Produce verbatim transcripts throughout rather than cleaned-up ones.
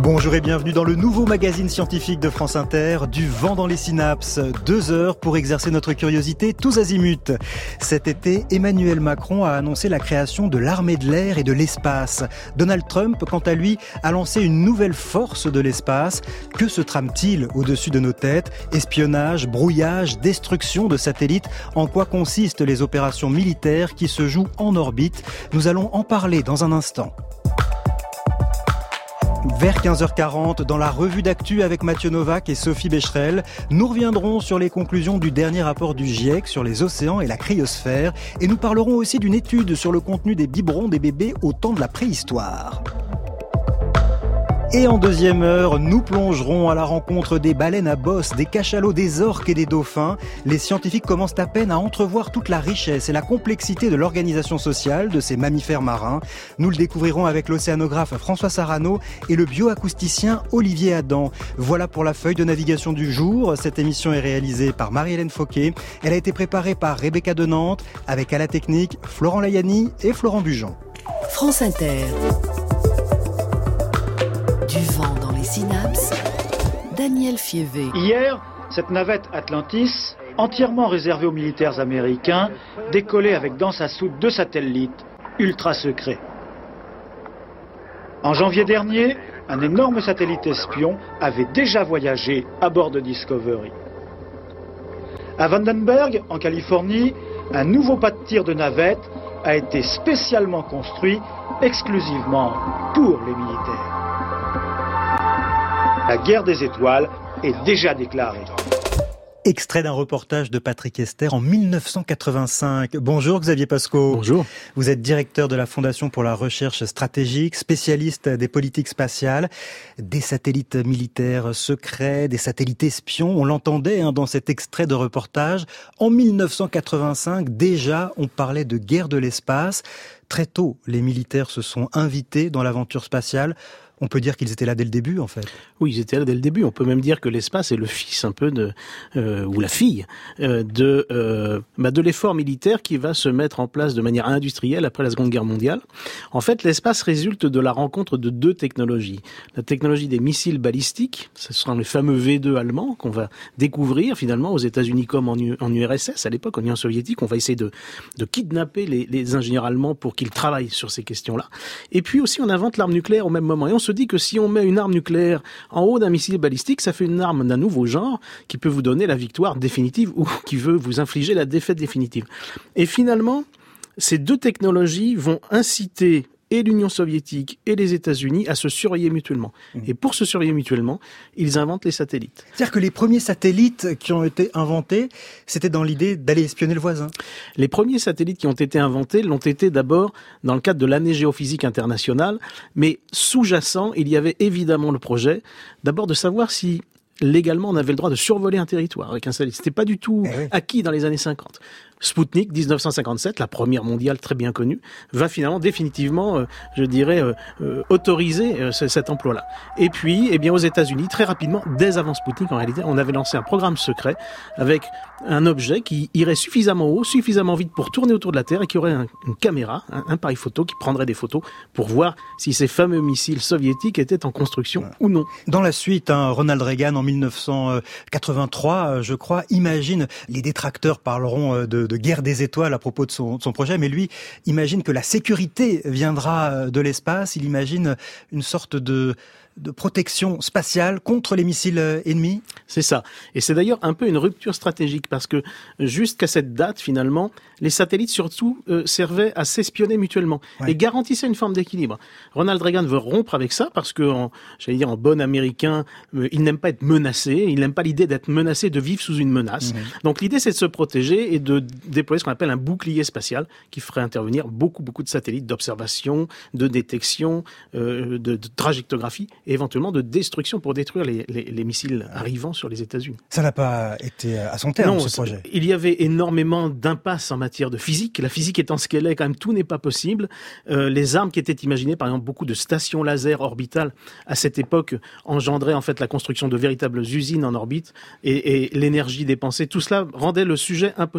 Bonjour et bienvenue dans le nouveau magazine scientifique de France Inter, Du vent dans les synapses. Deux heures pour exercer notre curiosité tous azimuts. Cet été, Emmanuel Macron a annoncé la création de l'armée de l'air et de l'espace. Donald Trump, quant à lui, a lancé une nouvelle force de l'espace. Que se trame-t-il au-dessus de nos têtes ? Espionnage, brouillage, destruction de satellites. En quoi consistent les opérations militaires qui se jouent en orbite ? Nous allons en parler dans un instant. Vers quinze heures quarante, dans la revue d'actu avec Mathieu Novak et Sophie Becherel, nous reviendrons sur les conclusions du dernier rapport du GIEC sur les océans et la cryosphère. Et nous parlerons aussi d'une étude sur le contenu des biberons des bébés au temps de la préhistoire. Et en deuxième heure, nous plongerons à la rencontre des baleines à bosse, des cachalots, des orques et des dauphins. Les scientifiques commencent à peine à entrevoir toute la richesse et la complexité de l'organisation sociale de ces mammifères marins. Nous le découvrirons avec l'océanographe François Sarano et le bioacousticien Olivier Adam. Voilà pour la feuille de navigation du jour. Cette émission est réalisée par Marie-Hélène Fauquet. Elle a été préparée par Rebecca de Nantes, avec à la technique Florent Layani et Florent Bujon. France Inter. Du vent dans les synapses, Daniel Fievé. Hier, cette navette Atlantis, entièrement réservée aux militaires américains, décollait avec dans sa soute deux satellites ultra secrets. En janvier dernier, un énorme satellite espion avait déjà voyagé à bord de Discovery. À Vandenberg, en Californie, un nouveau pas de tir de navette a été spécialement construit exclusivement pour les militaires. La guerre des étoiles est déjà déclarée. Extrait d'un reportage de Patrick Esther en mille neuf cent quatre-vingt-cinq. Bonjour Xavier Pasco. Bonjour. Vous êtes directeur de la Fondation pour la recherche stratégique, spécialiste des politiques spatiales, des satellites militaires secrets, des satellites espions. On l'entendait hein, dans cet extrait de reportage. En mille neuf cent quatre-vingt-cinq, déjà, on parlait de guerre de l'espace. Très tôt, les militaires se sont invités dans l'aventure spatiale. On peut dire qu'ils étaient là dès le début, en fait. Oui, ils étaient là dès le début. On peut même dire que l'espace est le fils un peu de, euh, ou la fille euh, de, euh, bah de l'effort militaire qui va se mettre en place de manière industrielle après la Seconde Guerre mondiale. En fait, l'espace résulte de la rencontre de deux technologies. La technologie des missiles balistiques, ce sont les fameux V deux allemands qu'on va découvrir finalement aux États-Unis comme en, U, en U R S S à l'époque, en Union soviétique. On va essayer de, de kidnapper les, les ingénieurs allemands pour qu'ils travaillent sur ces questions-là. Et puis aussi, on invente l'arme nucléaire au même moment. Et on se dit que si on met une arme nucléaire en haut d'un missile balistique, ça fait une arme d'un nouveau genre qui peut vous donner la victoire définitive ou qui veut vous infliger la défaite définitive. Et finalement, ces deux technologies vont inciter et l'Union soviétique et les États-Unis à se surveiller mutuellement. Mmh. Et pour se surveiller mutuellement, ils inventent les satellites. C'est-à-dire que les premiers satellites qui ont été inventés, c'était dans l'idée d'aller espionner le voisin. Les premiers satellites qui ont été inventés l'ont été d'abord dans le cadre de l'année géophysique internationale, mais sous-jacent, il y avait évidemment le projet d'abord de savoir si légalement on avait le droit de survoler un territoire avec un satellite. C'était pas du tout eh oui. acquis dans les années cinquante. Spoutnik, dix-neuf cent cinquante-sept, la première mondiale très bien connue, va finalement définitivement, euh, je dirais, euh, euh, autoriser euh, c- cet emploi-là. Et puis, eh bien, aux États-Unis, très rapidement, dès avant Spoutnik, en réalité, on avait lancé un programme secret avec un objet qui irait suffisamment haut, suffisamment vite pour tourner autour de la Terre et qui aurait un, une caméra, un, un appareil photo qui prendrait des photos pour voir si ces fameux missiles soviétiques étaient en construction ouais. ou non. Dans la suite, hein, Ronald Reagan, en mille neuf cent quatre-vingt-trois, je crois, imagine, les détracteurs parleront de de guerre des étoiles à propos de son, de son projet, mais lui imagine que la sécurité viendra de l'espace. Il imagine une sorte de de protection spatiale contre les missiles ennemis. C'est ça. Et c'est d'ailleurs un peu une rupture stratégique parce que jusqu'à cette date, finalement, les satellites surtout euh, servaient à s'espionner mutuellement ouais. et garantissaient une forme d'équilibre. Ronald Reagan veut rompre avec ça parce que, en, j'allais dire en bon américain, euh, il n'aime pas être menacé, il n'aime pas l'idée d'être menacé, de vivre sous une menace. Mmh. Donc l'idée, c'est de se protéger et de déployer ce qu'on appelle un bouclier spatial qui ferait intervenir beaucoup, beaucoup de satellites d'observation, de détection, euh, de, de trajectographie et éventuellement de destruction pour détruire les, les, les missiles arrivant sur les États-Unis. Ça n'a pas été à son terme, non, ce projet. Il y avait énormément d'impasses en matière de physique. La physique étant ce qu'elle est, quand même, tout n'est pas possible. Euh, les armes qui étaient imaginées, par exemple, beaucoup de stations laser orbitales, à cette époque, engendraient en fait la construction de véritables usines en orbite et, et l'énergie dépensée. Tout cela rendait le sujet impossible.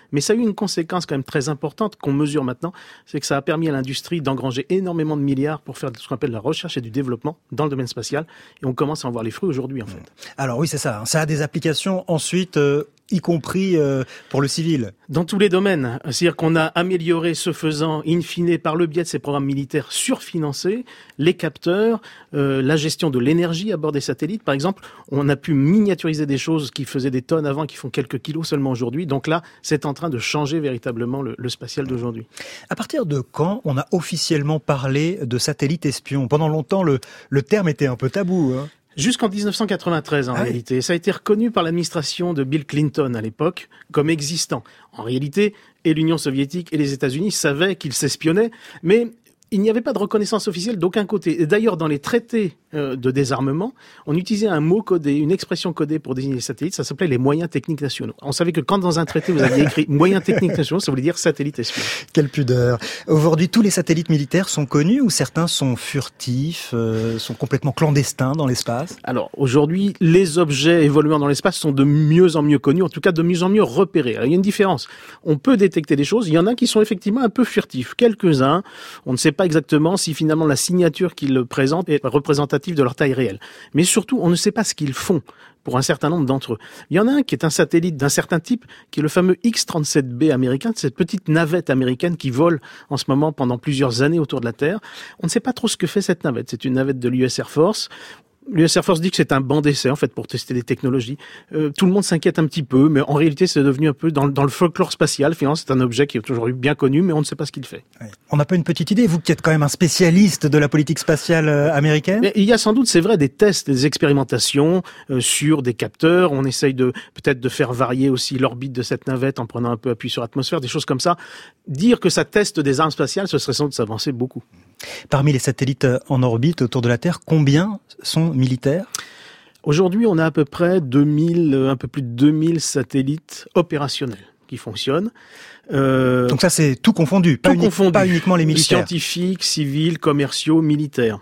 Mais ça a eu une conséquence quand même très importante qu'on mesure maintenant, c'est que ça a permis à l'industrie d'engranger énormément de milliards pour faire ce qu'on appelle la recherche et du développement dans le domaine spatial. Et on commence à en voir les fruits aujourd'hui, en fait. Alors oui, c'est ça. Ça a des applications ensuite, euh, y compris euh, pour le civil. Dans tous les domaines. C'est-à-dire qu'on a amélioré, ce faisant, in fine, par le biais de ces programmes militaires surfinancés, les capteurs, euh, la gestion de l'énergie à bord des satellites. Par exemple, on a pu miniaturiser des choses qui faisaient des tonnes avant, qui font quelques kilos seulement aujourd'hui. Donc là, c'est en train de changer véritablement le, le spatial d'aujourd'hui. À partir de quand on a officiellement parlé de satellites espions ? Pendant longtemps, le, le terme était un peu tabou, hein. Jusqu'en dix-neuf cent quatre-vingt-treize, en ah réalité. Oui. Ça a été reconnu par l'administration de Bill Clinton à l'époque comme existant. En réalité, et l'Union soviétique et les États-Unis savaient qu'ils s'espionnaient, mais il n'y avait pas de reconnaissance officielle d'aucun côté. Et d'ailleurs, dans les traités euh, de désarmement, on utilisait un mot codé, une expression codée pour désigner les satellites, ça s'appelait les moyens techniques nationaux. On savait que quand dans un traité, vous aviez écrit moyens techniques nationaux, ça voulait dire satellite espion. Quelle pudeur. Aujourd'hui, tous les satellites militaires sont connus ou certains sont furtifs, euh, sont complètement clandestins dans l'espace ? Alors, aujourd'hui, les objets évoluant dans l'espace sont de mieux en mieux connus, en tout cas de mieux en mieux repérés. Alors, il y a une différence. On peut détecter des choses, il y en a qui sont effectivement un peu furtifs. Quelques-uns, on ne sait pas exactement si finalement la signature qu'ils présentent est représentative de leur taille réelle. Mais surtout, on ne sait pas ce qu'ils font pour un certain nombre d'entre eux. Il y en a un qui est un satellite d'un certain type, qui est le fameux X trente-sept B américain, cette petite navette américaine qui vole en ce moment pendant plusieurs années autour de la Terre. On ne sait pas trop ce que fait cette navette. C'est une navette de l'U S Air Force. L'U S Air Force dit que c'est un banc d'essai, en fait, pour tester des technologies. Euh, tout le monde s'inquiète un petit peu, mais en réalité, c'est devenu un peu dans, dans le folklore spatial. Finalement, c'est un objet qui est toujours bien connu, mais on ne sait pas ce qu'il fait. Oui. On n'a pas une petite idée, vous qui êtes quand même un spécialiste de la politique spatiale euh, américaine ? Mais il y a sans doute, c'est vrai, des tests, des expérimentations euh, sur des capteurs. On essaye de peut-être de faire varier aussi l'orbite de cette navette en prenant un peu appui sur l'atmosphère, des choses comme ça. Dire que ça teste des armes spatiales, ce serait sans doute s'avancer beaucoup. Parmi les satellites en orbite autour de la Terre, combien sont militaires ? Aujourd'hui, on a à peu près deux mille, un peu plus de deux mille satellites opérationnels qui fonctionnent. Euh, Donc ça, c'est tout confondu, pas, tout uni- confondu. pas uniquement les militaires. Scientifiques, civils, commerciaux, militaires.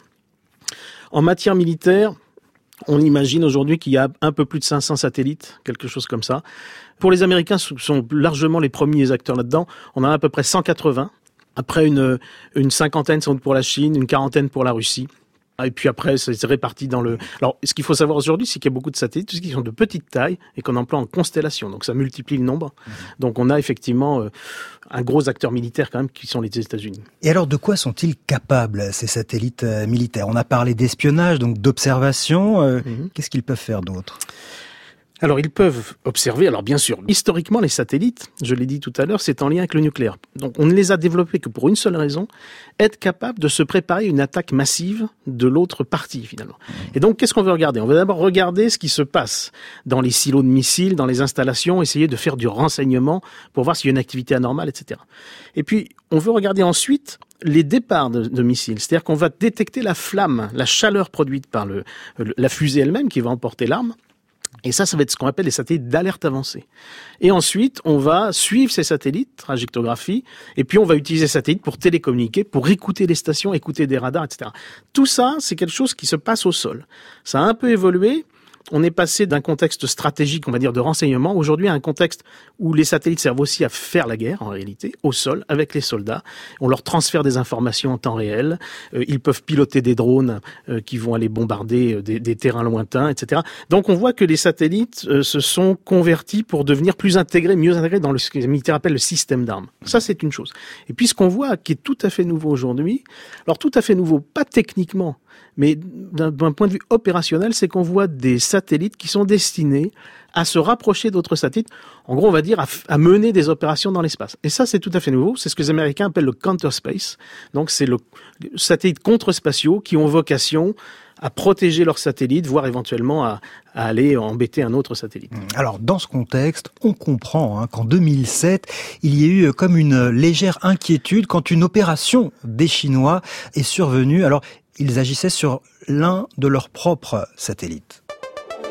En matière militaire, on imagine aujourd'hui qu'il y a un peu plus de cinq cents satellites, quelque chose comme ça. Pour les Américains, ce sont largement les premiers acteurs là-dedans. On en a à peu près cent quatre-vingts. Après, une, une cinquantaine sont pour la Chine, une quarantaine pour la Russie. Et puis après, c'est réparti dans le... Alors, ce qu'il faut savoir aujourd'hui, c'est qu'il y a beaucoup de satellites qui sont de petite taille et qu'on emploie en constellation. Donc, ça multiplie le nombre. Mmh. Donc, on a effectivement euh, un gros acteur militaire quand même qui sont les États-Unis. Et alors, de quoi sont-ils capables, ces satellites euh, militaires ? On a parlé d'espionnage, donc d'observation. Euh, mmh. Qu'est-ce qu'ils peuvent faire d'autre ? Alors, ils peuvent observer, alors bien sûr, historiquement, les satellites, je l'ai dit tout à l'heure, c'est en lien avec le nucléaire. Donc, on ne les a développés que pour une seule raison, être capable de se préparer à une attaque massive de l'autre partie, finalement. Et donc, qu'est-ce qu'on veut regarder ? On veut d'abord regarder ce qui se passe dans les silos de missiles, dans les installations, essayer de faire du renseignement pour voir s'il y a une activité anormale, et cetera. Et puis, on veut regarder ensuite les départs de, de missiles. C'est-à-dire qu'on va détecter la flamme, la chaleur produite par le, la fusée elle-même qui va emporter l'arme. Et ça, ça va être ce qu'on appelle les satellites d'alerte avancée. Et ensuite, on va suivre ces satellites, trajectographie, et puis on va utiliser ces satellites pour télécommuniquer, pour écouter les stations, écouter des radars, et cetera. Tout ça, c'est quelque chose qui se passe au sol. Ça a un peu évolué. On est passé d'un contexte stratégique, on va dire, de renseignement, aujourd'hui à un contexte où les satellites servent aussi à faire la guerre, en réalité, au sol, avec les soldats. On leur transfère des informations en temps réel. Euh, ils peuvent piloter des drones euh, qui vont aller bombarder euh, des, des terrains lointains, et cetera. Donc on voit que les satellites euh, se sont convertis pour devenir plus intégrés, mieux intégrés dans le, ce que les militaires appellent le système d'armes. Ça, c'est une chose. Et puis ce qu'on voit, qui est tout à fait nouveau aujourd'hui, alors tout à fait nouveau, pas techniquement, mais d'un, d'un point de vue opérationnel, c'est qu'on voit des satellites qui sont destinés à se rapprocher d'autres satellites. En gros, on va dire à, à mener des opérations dans l'espace. Et ça, c'est tout à fait nouveau. C'est ce que les Américains appellent le counterspace. Donc, c'est le, le satellite contre-spatiaux qui ont vocation à protéger leurs satellites, voire éventuellement à, à aller embêter un autre satellite. Alors, dans ce contexte, on comprend hein, qu'en deux mille sept, il y a eu comme une légère inquiétude quand une opération des Chinois est survenue. Alors, ils agissaient sur l'un de leurs propres satellites.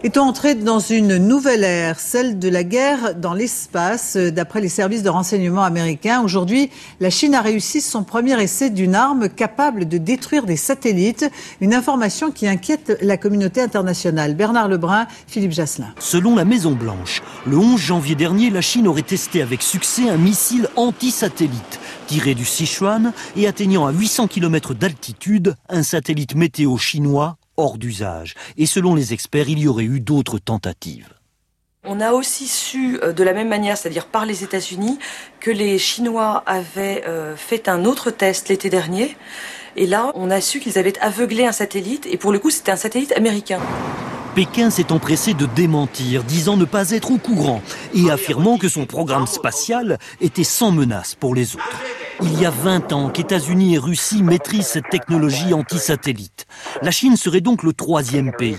Est-on entré dans une nouvelle ère, celle de la guerre dans l'espace? D'après les services de renseignement américains, aujourd'hui, la Chine a réussi son premier essai d'une arme capable de détruire des satellites. Une information qui inquiète la communauté internationale. Bernard Lebrun, Philippe Jasselin. Selon la Maison-Blanche, le onze janvier dernier, la Chine aurait testé avec succès un missile anti-satellite tiré du Sichuan et atteignant à huit cents kilomètres d'altitude un satellite météo chinois hors d'usage. Et selon les experts, il y aurait eu d'autres tentatives. On a aussi su de la même manière, c'est-à-dire par les États-Unis, que les Chinois avaient euh, fait un autre test l'été dernier. Et là, on a su qu'ils avaient aveuglé un satellite. Et pour le coup, c'était un satellite américain. Pékin s'est empressé de démentir, disant ne pas être au courant et affirmant que son programme spatial était sans menace pour les autres. Il y a vingt ans qu'États-Unis et Russie maîtrisent cette technologie anti-satellite. La Chine serait donc le troisième pays.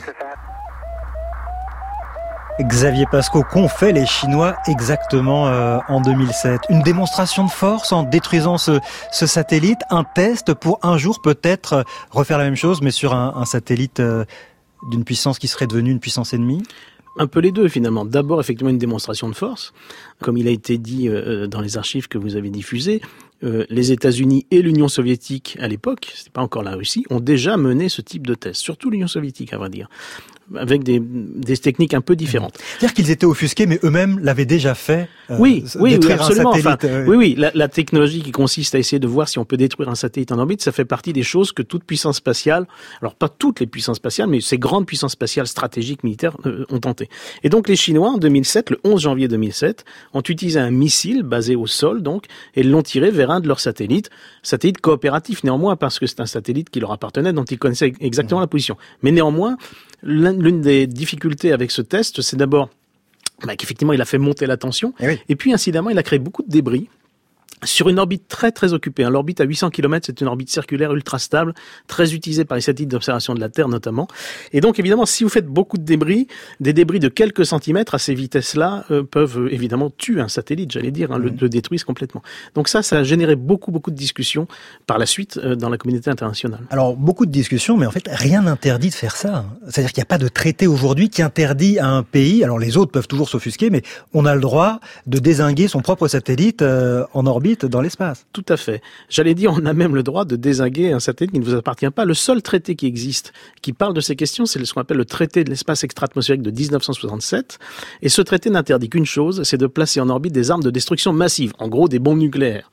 Xavier Pasco, qu'ont fait les Chinois exactement euh, en deux mille sept? Une démonstration de force en détruisant ce, ce satellite, un test pour un jour peut-être euh, refaire la même chose, mais sur un, un satellite euh, d'une puissance qui serait devenue une puissance ennemie? Un peu les deux finalement. D'abord effectivement une démonstration de force, comme il a été dit euh, dans les archives que vous avez diffusées. Euh, les États-Unis et l'Union soviétique à l'époque, c'était pas encore la Russie, ont déjà mené ce type de test. Surtout l'Union soviétique, à vrai dire, avec des, des techniques un peu différentes. C'est-à-dire qu'ils étaient offusqués, mais eux-mêmes l'avaient déjà fait. Euh, oui, oui, oui, absolument. Enfin, euh, oui, oui, la, la technologie qui consiste à essayer de voir si on peut détruire un satellite en orbite, ça fait partie des choses que toute puissance spatiale, alors pas toutes les puissances spatiales, mais ces grandes puissances spatiales stratégiques militaires euh, ont tenté. Et donc les Chinois en deux mille sept, le onze janvier deux mille sept, ont utilisé un missile basé au sol, donc, et l'ont tiré vers un de leurs satellites, satellite coopératif néanmoins, parce que c'est un satellite qui leur appartenait, dont ils connaissaient exactement mmh. la position. Mais néanmoins, l'une des difficultés avec ce test, c'est d'abord bah, qu'effectivement il a fait monter la tension, et, oui. et puis incidemment il a créé beaucoup de débris sur une orbite très très occupée. L'orbite à huit cents kilomètres, c'est une orbite circulaire ultra stable, très utilisée par les satellites d'observation de la Terre notamment. Et donc évidemment, si vous faites beaucoup de débris, des débris de quelques centimètres à ces vitesses-là euh, peuvent euh, évidemment tuer un satellite, j'allais dire, hein, mmh. le, le détruisent complètement. Donc ça, ça a généré beaucoup beaucoup de discussions par la suite euh, dans la communauté internationale. Alors beaucoup de discussions, mais en fait rien n'interdit de faire ça. C'est-à-dire qu'il n'y a pas de traité aujourd'hui qui interdit à un pays, alors les autres peuvent toujours s'offusquer, mais on a le droit de dézinguer son propre satellite euh, en orbite dans l'espace. Tout à fait. J'allais dire, on a même le droit de dézinguer un satellite qui ne vous appartient pas. Le seul traité qui existe, qui parle de ces questions, c'est ce qu'on appelle le traité de l'espace extra-atmosphérique de dix-neuf cent soixante-sept. Et ce traité n'interdit qu'une chose, c'est de placer en orbite des armes de destruction massive. En gros, des bombes nucléaires.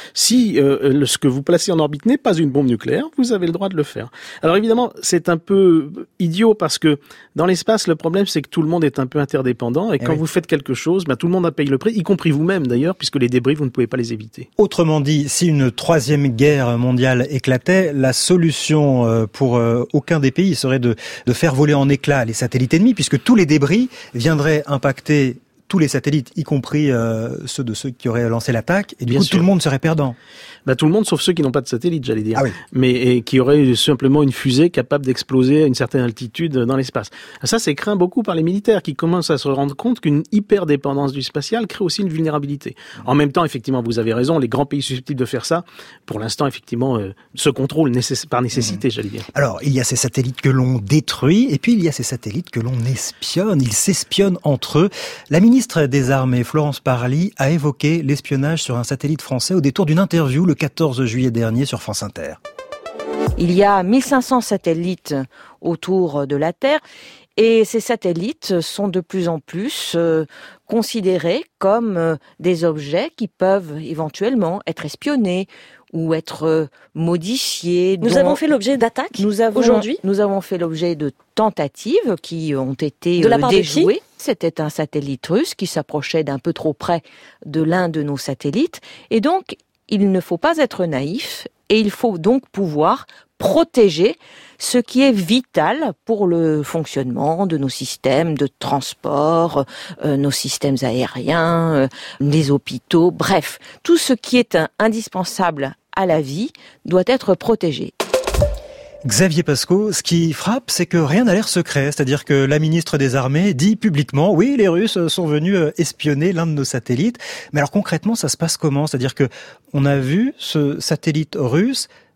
Si euh, ce que vous placez en orbite n'est pas une bombe nucléaire, vous avez le droit de le faire. Alors évidemment, c'est un peu idiot parce que dans l'espace, le problème, c'est que tout le monde est un peu interdépendant. Et, et quand oui. vous faites quelque chose, ben, tout le monde a payé le prix, y compris vous-même d'ailleurs, puisque les débris, vous ne pouvez pas les éviter. Autrement dit, si une troisième guerre mondiale éclatait, la solution pour aucun des pays serait de, de faire voler en éclats les satellites ennemis, puisque tous les débris viendraient impacter tous les satellites, y compris euh, ceux de ceux qui auraient lancé l'attaque, et du Bien coup sûr. Tout le monde serait perdant. Bah, tout le monde sauf ceux qui n'ont pas de satellite, j'allais dire, ah oui. mais et qui auraient simplement une fusée capable d'exploser à une certaine altitude dans l'espace. Ça, c'est craint beaucoup par les militaires qui commencent à se rendre compte qu'une hyper-dépendance du spatial crée aussi une vulnérabilité. En même temps, effectivement, vous avez raison, les grands pays susceptibles de faire ça, pour l'instant, effectivement, euh, se contrôlent nécess- par nécessité, mmh. j'allais dire. Alors, il y a ces satellites que l'on détruit, et puis il y a ces satellites que l'on espionne. Ils s'espionnent entre eux. La ministre des Armées, Florence Parly, a évoqué l'espionnage sur un satellite français au détour d'une interview le quatorze juillet dernier sur France Inter. Il y a mille cinq cents satellites autour de la Terre et ces satellites sont de plus en plus euh, considérés comme euh, des objets qui peuvent éventuellement être espionnés ou être euh, modifiés. Nous avons fait l'objet d'attaques nous avons, aujourd'hui Nous avons fait l'objet de tentatives qui ont été de la part déjouées. De qui ? C'était un satellite russe qui s'approchait d'un peu trop près de l'un de nos satellites. Et donc, il ne faut pas être naïf et il faut donc pouvoir protéger ce qui est vital pour le fonctionnement de nos systèmes de transport, euh, nos systèmes aériens, euh, les hôpitaux, bref, tout ce qui est un, indispensable à la vie doit être protégé. Xavier Pasco, ce qui frappe, c'est que rien n'a l'air secret. C'est-à-dire que la ministre des Armées dit publiquement, oui, les Russes sont venus espionner l'un de nos satellites. Mais alors concrètement, ça se passe comment ? C'est-à-dire que on a vu ce satellite russe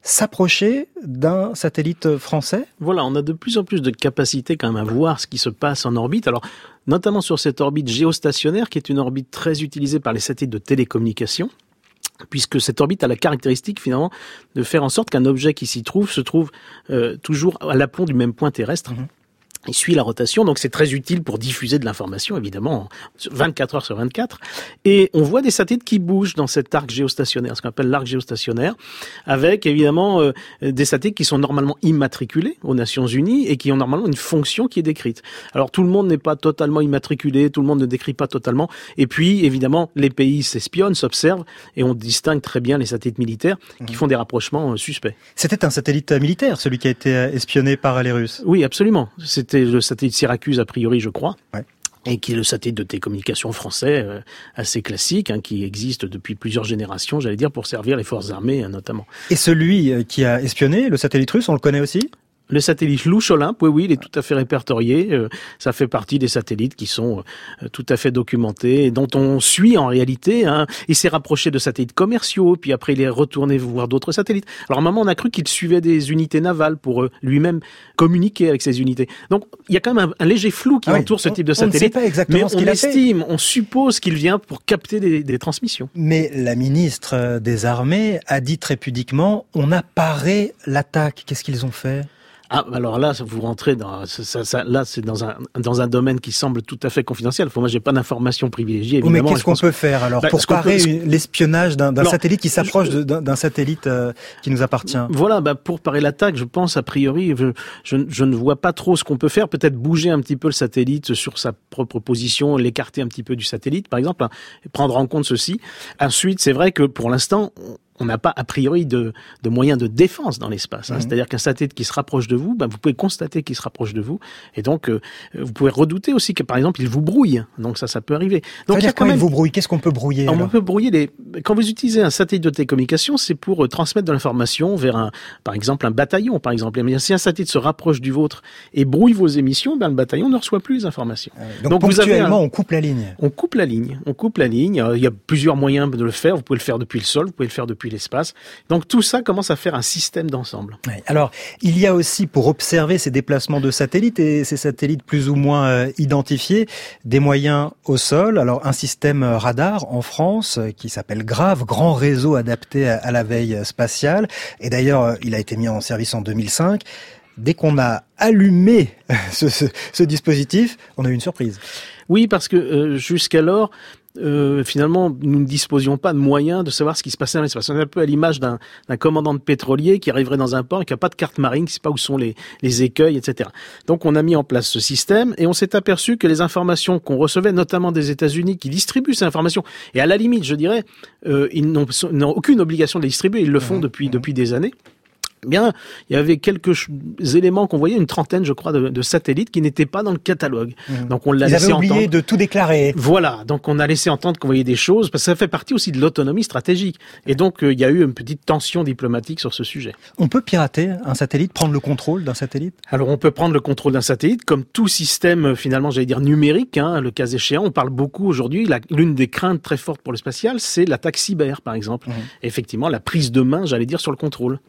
s'approcher d'un satellite français? Voilà, on a de plus en plus de capacité quand même à voir ce qui se passe en orbite. Alors, notamment sur cette orbite géostationnaire, qui est une orbite très utilisée par les satellites de télécommunication, puisque cette orbite a la caractéristique finalement de faire en sorte qu'un objet qui s'y trouve se trouve euh, toujours à l'aplomb du même point terrestre. Mmh. Il suit la rotation, donc c'est très utile pour diffuser de l'information, évidemment, vingt-quatre heures sur vingt-quatre. Et on voit des satellites qui bougent dans cet arc géostationnaire, ce qu'on appelle l'arc géostationnaire, avec évidemment euh, des satellites qui sont normalement immatriculés aux Nations Unies et qui ont normalement une fonction qui est décrite. Alors tout le monde n'est pas totalement immatriculé, tout le monde ne décrit pas totalement. Et puis, évidemment, les pays s'espionnent, s'observent, et on distingue très bien les satellites militaires qui font des rapprochements euh, suspects. C'était un satellite militaire, celui qui a été espionné par les Russes? Oui, absolument. C'était le satellite Syracuse, a priori, je crois. Ouais. Et qui est le satellite de télécommunication français, euh, assez classique, hein, qui existe depuis plusieurs générations, j'allais dire, pour servir les forces armées, hein, notamment. Et celui qui a espionné, le satellite russe, on le connaît aussi? Le satellite Louche Olympe, oui, oui, il est tout à fait répertorié. Euh, ça fait partie des satellites qui sont euh, tout à fait documentés, et dont on suit en réalité. Hein, il s'est rapproché de satellites commerciaux, puis après il est retourné voir d'autres satellites. Alors à un moment, on a cru qu'il suivait des unités navales pour euh, lui-même communiquer avec ces unités. Donc il y a quand même un, un léger flou qui ah entoure oui, ce on, type de satellite. On ne sait pas exactement mais ce qu'il on a fait. estime, on suppose qu'il vient pour capter des, des transmissions. Mais la ministre des Armées a dit très pudiquement, on a paré l'attaque. Qu'est-ce qu'ils ont fait? Ah, alors là, vous rentrez dans, ça, ça, là, c'est dans un, dans un domaine qui semble tout à fait confidentiel. Moi, j'ai pas d'informations privilégiées, évidemment. Mais qu'est-ce qu'on peut faire, alors, bah, pour parer peut... l'espionnage d'un, d'un satellite qui s'approche je... d'un, d'un satellite euh, qui nous appartient? Voilà, bah, pour parer l'attaque, je pense, a priori, je, je, je ne vois pas trop ce qu'on peut faire. Peut-être bouger un petit peu le satellite sur sa propre position, l'écarter un petit peu du satellite, par exemple, hein, et prendre en compte ceci. Ensuite, c'est vrai que pour l'instant, on n'a pas a priori de, de moyens de défense dans l'espace. Hein. Mmh. C'est-à-dire qu'un satellite qui se rapproche de vous, ben, vous pouvez constater qu'il se rapproche de vous, et donc euh, vous pouvez redouter aussi que par exemple il vous brouille. Donc ça, ça peut arriver. Donc il y a quand même... il vous brouille. Qu'est-ce qu'on peut brouiller? On peut brouiller les. Quand vous utilisez un satellite de télécommunication, c'est pour euh, transmettre de l'information vers un, par exemple un bataillon, par exemple. Mais si un satellite se rapproche du vôtre et brouille vos émissions, ben le bataillon ne reçoit plus les informations. Ah oui. Donc, donc ponctuellement, vous avez un... on coupe la ligne. On coupe la ligne. On coupe la ligne. Il y a plusieurs moyens de le faire. Vous pouvez le faire depuis le sol, vous pouvez le faire depuis l'espace. Donc tout ça commence à faire un système d'ensemble. Ouais. Alors, il y a aussi, pour observer ces déplacements de satellites et ces satellites plus ou moins euh, identifiés, des moyens au sol. Alors, un système radar en France euh, qui s'appelle GRAVE, Grand Réseau Adapté à, à la Veille Spatiale. Et d'ailleurs, euh, il a été mis en service en deux mille cinq. Dès qu'on a allumé ce, ce, ce dispositif, on a eu une surprise. Oui, parce que euh, jusqu'alors, Euh, finalement, nous ne disposions pas de moyens de savoir ce qui se passait dans l'espace. On est un peu à l'image d'un, d'un commandant de pétrolier qui arriverait dans un port et qui n'a pas de carte marine, qui ne sait pas où sont les, les écueils, et cetera. Donc, on a mis en place ce système et on s'est aperçu que les informations qu'on recevait, notamment des États-Unis, qui distribuent ces informations, et à la limite, je dirais, euh, ils n'ont, n'ont aucune obligation de les distribuer, ils le font mmh, depuis, mmh. depuis des années. Bien, il y avait quelques ch- éléments qu'on voyait, une trentaine, je crois, de, de satellites qui n'étaient pas dans le catalogue. Mmh. Donc on l'a Ils laissé avaient oublié entendre. de tout déclarer. Voilà, donc on a laissé entendre qu'on voyait des choses, parce que ça fait partie aussi de l'autonomie stratégique. Et donc euh, il y a eu une petite tension diplomatique sur ce sujet. On peut pirater un satellite, prendre le contrôle d'un satellite? Alors on peut prendre le contrôle d'un satellite, comme tout système finalement, j'allais dire numérique, hein, le cas échéant. On parle beaucoup aujourd'hui, la, l'une des craintes très fortes pour le spatial, c'est l'attaque cyber, par exemple. Mmh. Effectivement, la prise de main, j'allais dire, sur le contrôle.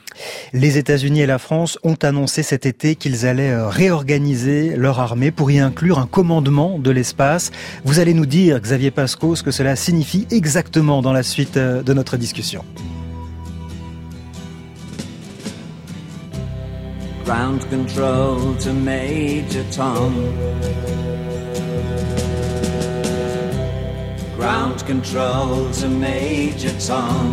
Les États-Unis et la France ont annoncé cet été qu'ils allaient réorganiser leur armée pour y inclure un commandement de l'espace. Vous allez nous dire, Xavier Pasco, ce que cela signifie exactement dans la suite de notre discussion. Ground control to Major Tom. Ground control to Major Tom.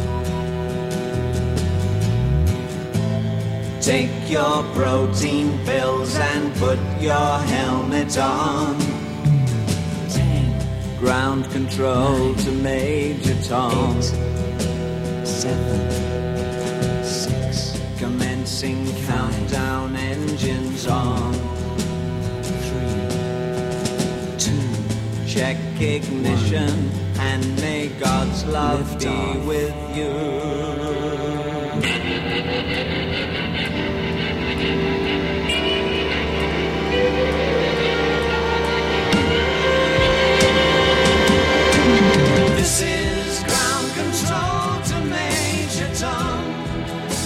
Take your protein pills and put your helmet on. Ten. Ground control nine, to Major Tom. Eight, seven, six. Commencing five, countdown, engines on. Three, two. Check ignition one, and may God's love be off with you. This is ground control to Major Tom.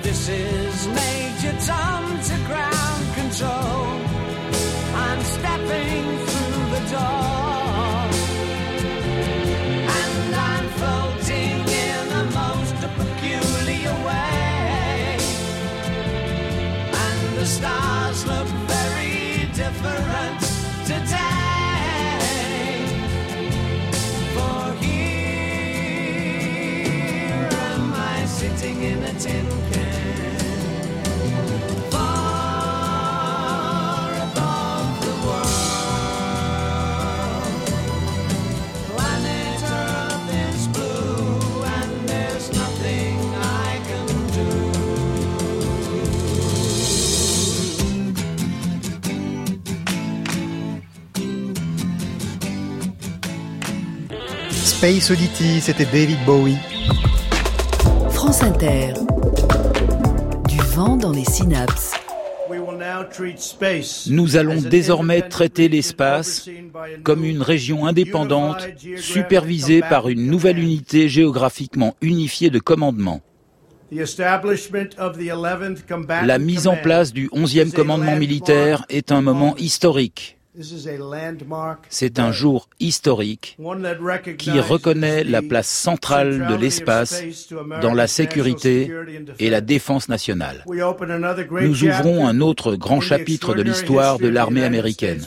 This is Major Tom to ground control. I'm stepping through the door, and I'm floating in the most peculiar way, and the stars look very different today, for here am I sitting in a tin can. Space Oddity, c'était David Bowie. France Inter. Du vent dans les synapses. Nous allons désormais traiter l'espace comme une région indépendante, supervisée par une nouvelle unité géographiquement unifiée de commandement. La mise en place du onzième commandement militaire est un moment historique. C'est un jour historique qui reconnaît la place centrale de l'espace dans la sécurité et la défense nationale. Nous ouvrons un autre grand chapitre de l'histoire de l'armée américaine.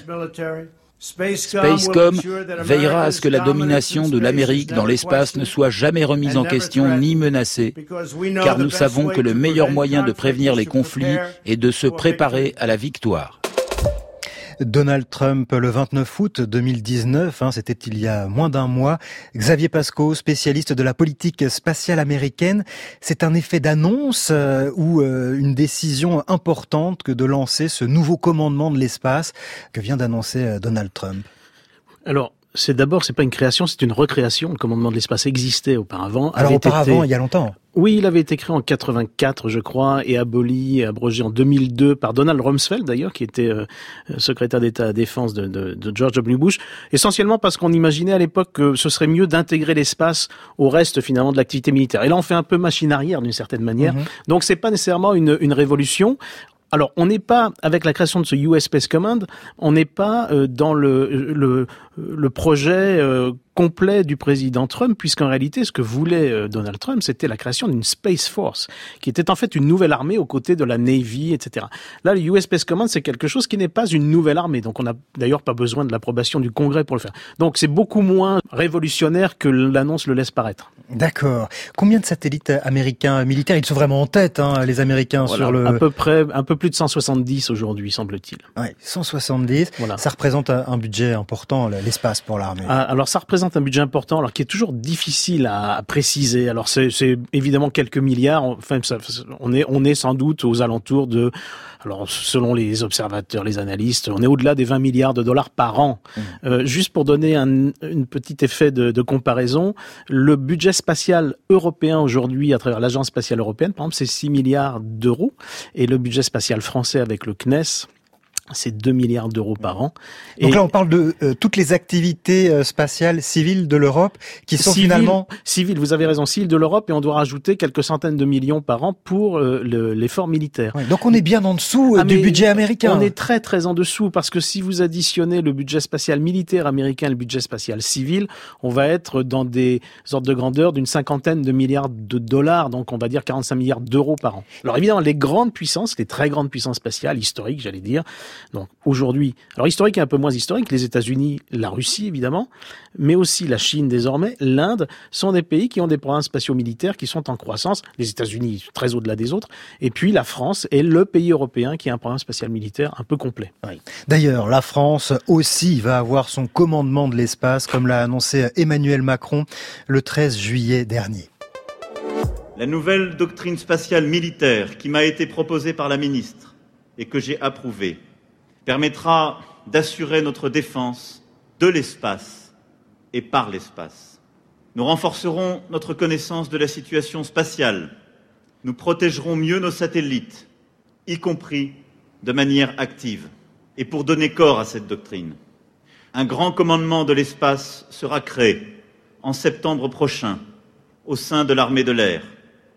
Spacecom veillera à ce que la domination de l'Amérique dans l'espace ne soit jamais remise en question ni menacée, car nous savons que le meilleur moyen de prévenir les conflits est de se préparer à la victoire. Donald Trump, le vingt-neuf août deux mille dix-neuf, hein, c'était il y a moins d'un mois. Xavier Pasco, spécialiste de la politique spatiale américaine, c'est un effet d'annonce euh, ou euh, une décision importante que de lancer ce nouveau commandement de l'espace que vient d'annoncer euh, Donald Trump? Alors, c'est d'abord, c'est pas une création, c'est une recréation. Le commandement de l'espace existait auparavant. Alors auparavant, été... il y a longtemps. Oui, il avait été créé en quatre-vingt-quatre, je crois, et aboli et abrogé en deux mille deux par Donald Rumsfeld, d'ailleurs, qui était euh, secrétaire d'État à la Défense de, de, de George W. Bush, essentiellement parce qu'on imaginait à l'époque que ce serait mieux d'intégrer l'espace au reste, finalement, de l'activité militaire. Et là, on fait un peu machine arrière, d'une certaine manière. Mmh. Donc, c'est pas nécessairement une, une révolution. Alors, on n'est pas, avec la création de ce U S Space Command, on n'est pas euh, dans le, le, le projet euh, complet du président Trump, puisqu'en réalité, ce que voulait euh, Donald Trump, c'était la création d'une Space Force, qui était en fait une nouvelle armée aux côtés de la Navy, et cetera. Là, le U S Space Command, c'est quelque chose qui n'est pas une nouvelle armée, donc on n'a d'ailleurs pas besoin de l'approbation du Congrès pour le faire. Donc, c'est beaucoup moins révolutionnaire que l'annonce le laisse paraître. D'accord. Combien de satellites américains militaires? Ils sont vraiment en tête, hein, les Américains, voilà, sur le... À peu près, un peu plus de cent soixante-dix aujourd'hui, semble-t-il. Oui, cent soixante-dix. Voilà. Ça représente un budget important, l'espace pour l'armée. Alors, ça représente un budget important, alors qui est toujours difficile à, à préciser. Alors, c'est, c'est évidemment quelques milliards. Enfin, ça, on est, on est sans doute aux alentours de, alors, selon les observateurs, les analystes, on est au-delà des vingt milliards de dollars par an. Mmh. Euh, juste pour donner un une petit effet de, de comparaison, le budget spatial européen aujourd'hui, à travers l'Agence spatiale européenne, par exemple, c'est six milliards d'euros. Et le budget spatial français avec le C N E S, c'est deux milliards d'euros par an. Donc et là, on parle de euh, toutes les activités euh, spatiales civiles de l'Europe qui sont civile, finalement... Civiles, vous avez raison, civiles de l'Europe, et on doit rajouter quelques centaines de millions par an pour euh, le, l'effort militaire. Ouais, donc on est bien en dessous euh, ah, du budget américain. On est très très en dessous, parce que si vous additionnez le budget spatial militaire américain et le budget spatial civil, on va être dans des ordres de grandeur d'une cinquantaine de milliards de dollars, donc on va dire quarante-cinq milliards d'euros par an. Alors évidemment, les grandes puissances, les très grandes puissances spatiales, historiques, j'allais dire, donc aujourd'hui, alors historique et un peu moins historique, les États-Unis, la Russie évidemment, mais aussi la Chine désormais, l'Inde, sont des pays qui ont des programmes spatiaux militaires qui sont en croissance. Les États-Unis très au-delà des autres, et puis la France est le pays européen qui a un programme spatial militaire un peu complet. Oui. D'ailleurs, la France aussi va avoir son commandement de l'espace, comme l'a annoncé Emmanuel Macron le treize juillet dernier. La nouvelle doctrine spatiale militaire qui m'a été proposée par la ministre et que j'ai approuvée permettra d'assurer notre défense de l'espace et par l'espace. Nous renforcerons notre connaissance de la situation spatiale. Nous protégerons mieux nos satellites, y compris de manière active. Et pour donner corps à cette doctrine, un grand commandement de l'espace sera créé en septembre prochain au sein de l'armée de l'air.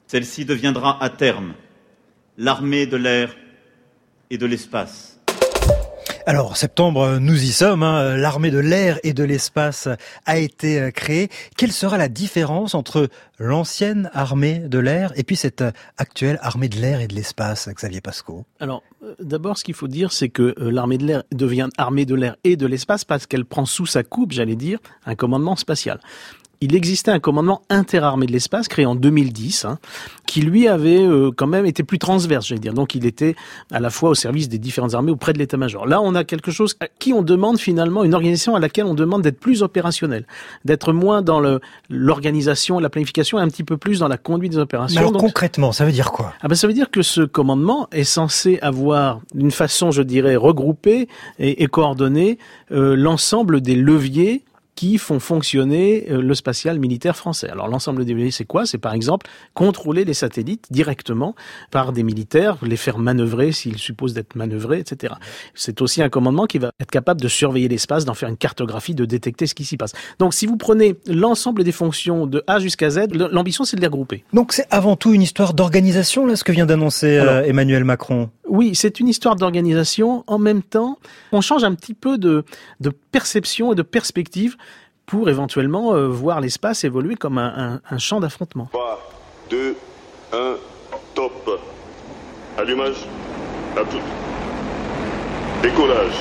Celle-ci deviendra à terme l'armée de l'air et de l'espace. Alors, septembre, nous y sommes, hein. L'armée de l'air et de l'espace a été créée. Quelle sera la différence entre l'ancienne armée de l'air et puis cette actuelle armée de l'air et de l'espace, Xavier Pasco? Alors, d'abord, ce qu'il faut dire, c'est que l'armée de l'air devient armée de l'air et de l'espace parce qu'elle prend sous sa coupe, j'allais dire, un commandement spatial. Il existait un commandement interarmée de l'espace créé en deux mille dix, hein, qui lui avait euh, quand même été plus transverse, j'allais dire. Donc il était à la fois au service des différentes armées auprès de l'état-major. Là, on a quelque chose à qui on demande finalement, une organisation à laquelle on demande d'être plus opérationnel, d'être moins dans le, l'organisation, la planification, et un petit peu plus dans la conduite des opérations. Mais alors Donc, concrètement, ça veut dire quoi? Ah ben ça veut dire que ce commandement est censé avoir, d'une façon, je dirais, regroupée et, et coordonnée euh, l'ensemble des leviers qui font fonctionner le spatial militaire français. Alors l'ensemble des leviers, c'est quoi? C'est par exemple contrôler les satellites directement par des militaires, les faire manœuvrer s'ils supposent d'être manœuvrés, et cetera. C'est aussi un commandement qui va être capable de surveiller l'espace, d'en faire une cartographie, de détecter ce qui s'y passe. Donc si vous prenez l'ensemble des fonctions de A jusqu'à Z, l'ambition c'est de les regrouper. Donc c'est avant tout une histoire d'organisation, là, ce que vient d'annoncer Alors, euh, Emmanuel Macron. Oui, c'est une histoire d'organisation. En même temps, on change un petit peu de, de perception et de perspective pour éventuellement euh, voir l'espace évoluer comme un, un, un champ d'affrontement. trois, deux, un, top. Allumage, à tout. Décollage.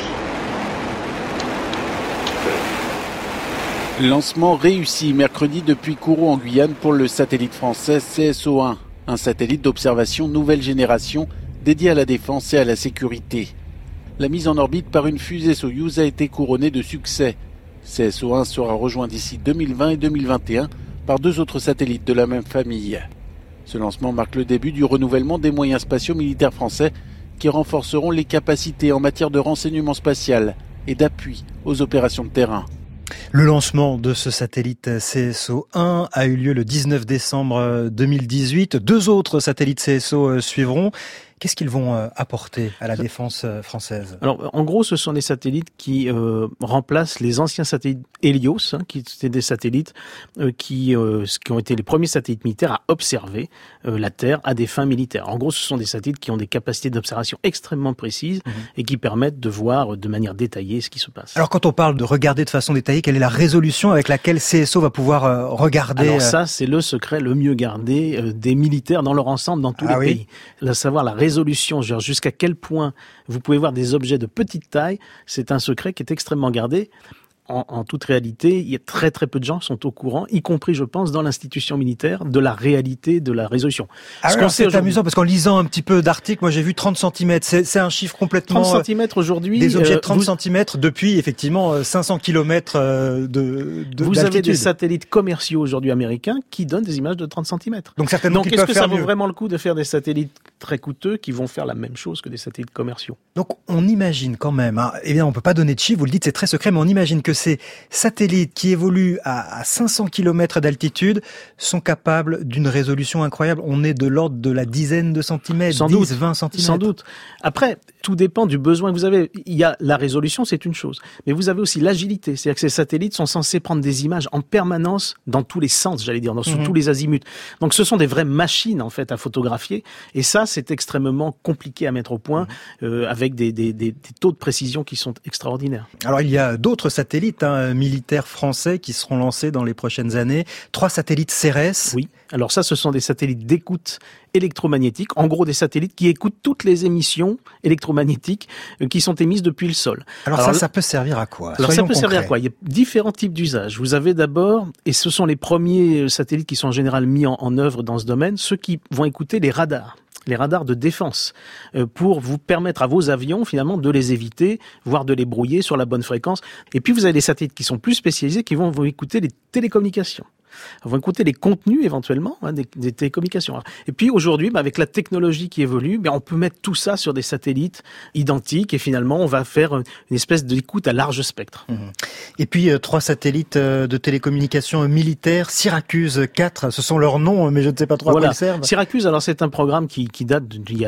Lancement réussi mercredi depuis Kourou en Guyane pour le satellite français C S O un, un satellite d'observation nouvelle génération dédié à la défense et à la sécurité. La mise en orbite par une fusée Soyouz a été couronnée de succès. C S O un sera rejoint d'ici deux mille vingt et deux mille vingt et un par deux autres satellites de la même famille. Ce lancement marque le début du renouvellement des moyens spatiaux militaires français qui renforceront les capacités en matière de renseignement spatial et d'appui aux opérations de terrain. Le lancement de ce satellite C S O un a eu lieu le dix-neuf décembre deux mille dix-huit. Deux autres satellites C S O suivront. Qu'est-ce qu'ils vont apporter à la défense française? Alors, en gros, ce sont des satellites qui euh, remplacent les anciens satellites Helios, hein, qui étaient des satellites euh, qui, euh, qui ont été les premiers satellites militaires à observer euh, la Terre à des fins militaires. En gros, ce sont des satellites qui ont des capacités d'observation extrêmement précises mmh. et qui permettent de voir de manière détaillée ce qui se passe. Alors, quand on parle de regarder de façon détaillée, quelle est la résolution avec laquelle C S O va pouvoir euh, regarder? Alors ça, c'est le secret le mieux gardé euh, des militaires dans leur ensemble, dans tous ah, les oui. pays. À savoir la résolution résolution, genre jusqu'à quel point vous pouvez voir des objets de petite taille, c'est un secret qui est extrêmement gardé. En, en toute réalité, il y a très très peu de gens qui sont au courant, y compris, je pense, dans l'institution militaire, de la réalité de la résolution. Ah Ce ouais, c'est amusant, parce qu'en lisant un petit peu d'articles, moi j'ai vu trente centimètres, c'est, c'est un chiffre complètement... trente centimètres aujourd'hui... Des objets de trente vous... centimètres depuis, effectivement, cinq cents kilomètres de, de Vous d'altitude. Avez des satellites commerciaux aujourd'hui américains qui donnent des images de trente centimètres. Donc certainement Donc qu'ils est-ce peuvent que faire ça vaut mieux. vraiment le coup de faire des satellites très coûteux qui vont faire la même chose que des satellites commerciaux? Donc on imagine quand même, hein, eh bien on peut pas donner de chiffres, vous le dites, c'est très secret, mais on imagine que ces satellites qui évoluent à, à cinq cents kilomètres d'altitude sont capables d'une résolution incroyable. On est de l'ordre de la dizaine de centimètres, sans dix, doute, vingt centimètres. Sans doute. Après, tout dépend du besoin que vous avez. Il y a la résolution, c'est une chose. Mais vous avez aussi l'agilité. C'est-à-dire que ces satellites sont censés prendre des images en permanence dans tous les sens, j'allais dire, dans mm-hmm. tous les azimuts. Donc ce sont des vraies machines, en fait, à photographier. Et ça, c'est extrêmement compliqué à mettre au point, mm-hmm. euh, avec des, des, des, des taux de précision qui sont extraordinaires. Alors il y a d'autres satellites hein, militaires français qui seront lancés dans les prochaines années. Trois satellites Cérès. Oui. Alors ça, ce sont des satellites d'écoute électromagnétique. En gros, des satellites qui écoutent toutes les émissions électromagnétiques qui sont émises depuis le sol. Alors, alors ça, ça peut servir à quoi? Alors Soyons ça peut concrets. servir à quoi? Il y a différents types d'usages. Vous avez d'abord, et ce sont les premiers satellites qui sont en général mis en, en œuvre dans ce domaine, ceux qui vont écouter les radars. les radars de défense, euh, pour vous permettre à vos avions, finalement, de les éviter, voire de les brouiller sur la bonne fréquence. Et puis, vous avez des satellites qui sont plus spécialisés, qui vont vous écouter les télécommunications. Ils vont écouter les contenus, éventuellement, hein, des, des télécommunications. Et puis, aujourd'hui, bah, avec la technologie qui évolue, bah, on peut mettre tout ça sur des satellites identiques, et finalement, on va faire une espèce d'écoute à large spectre. Mmh. Et puis, euh, trois satellites euh, de télécommunications militaires, Syracuse quatre, ce sont leurs noms, mais je ne sais pas trop voilà. à quoi ils servent. Syracuse, alors c'est un programme qui, qui date d'il y a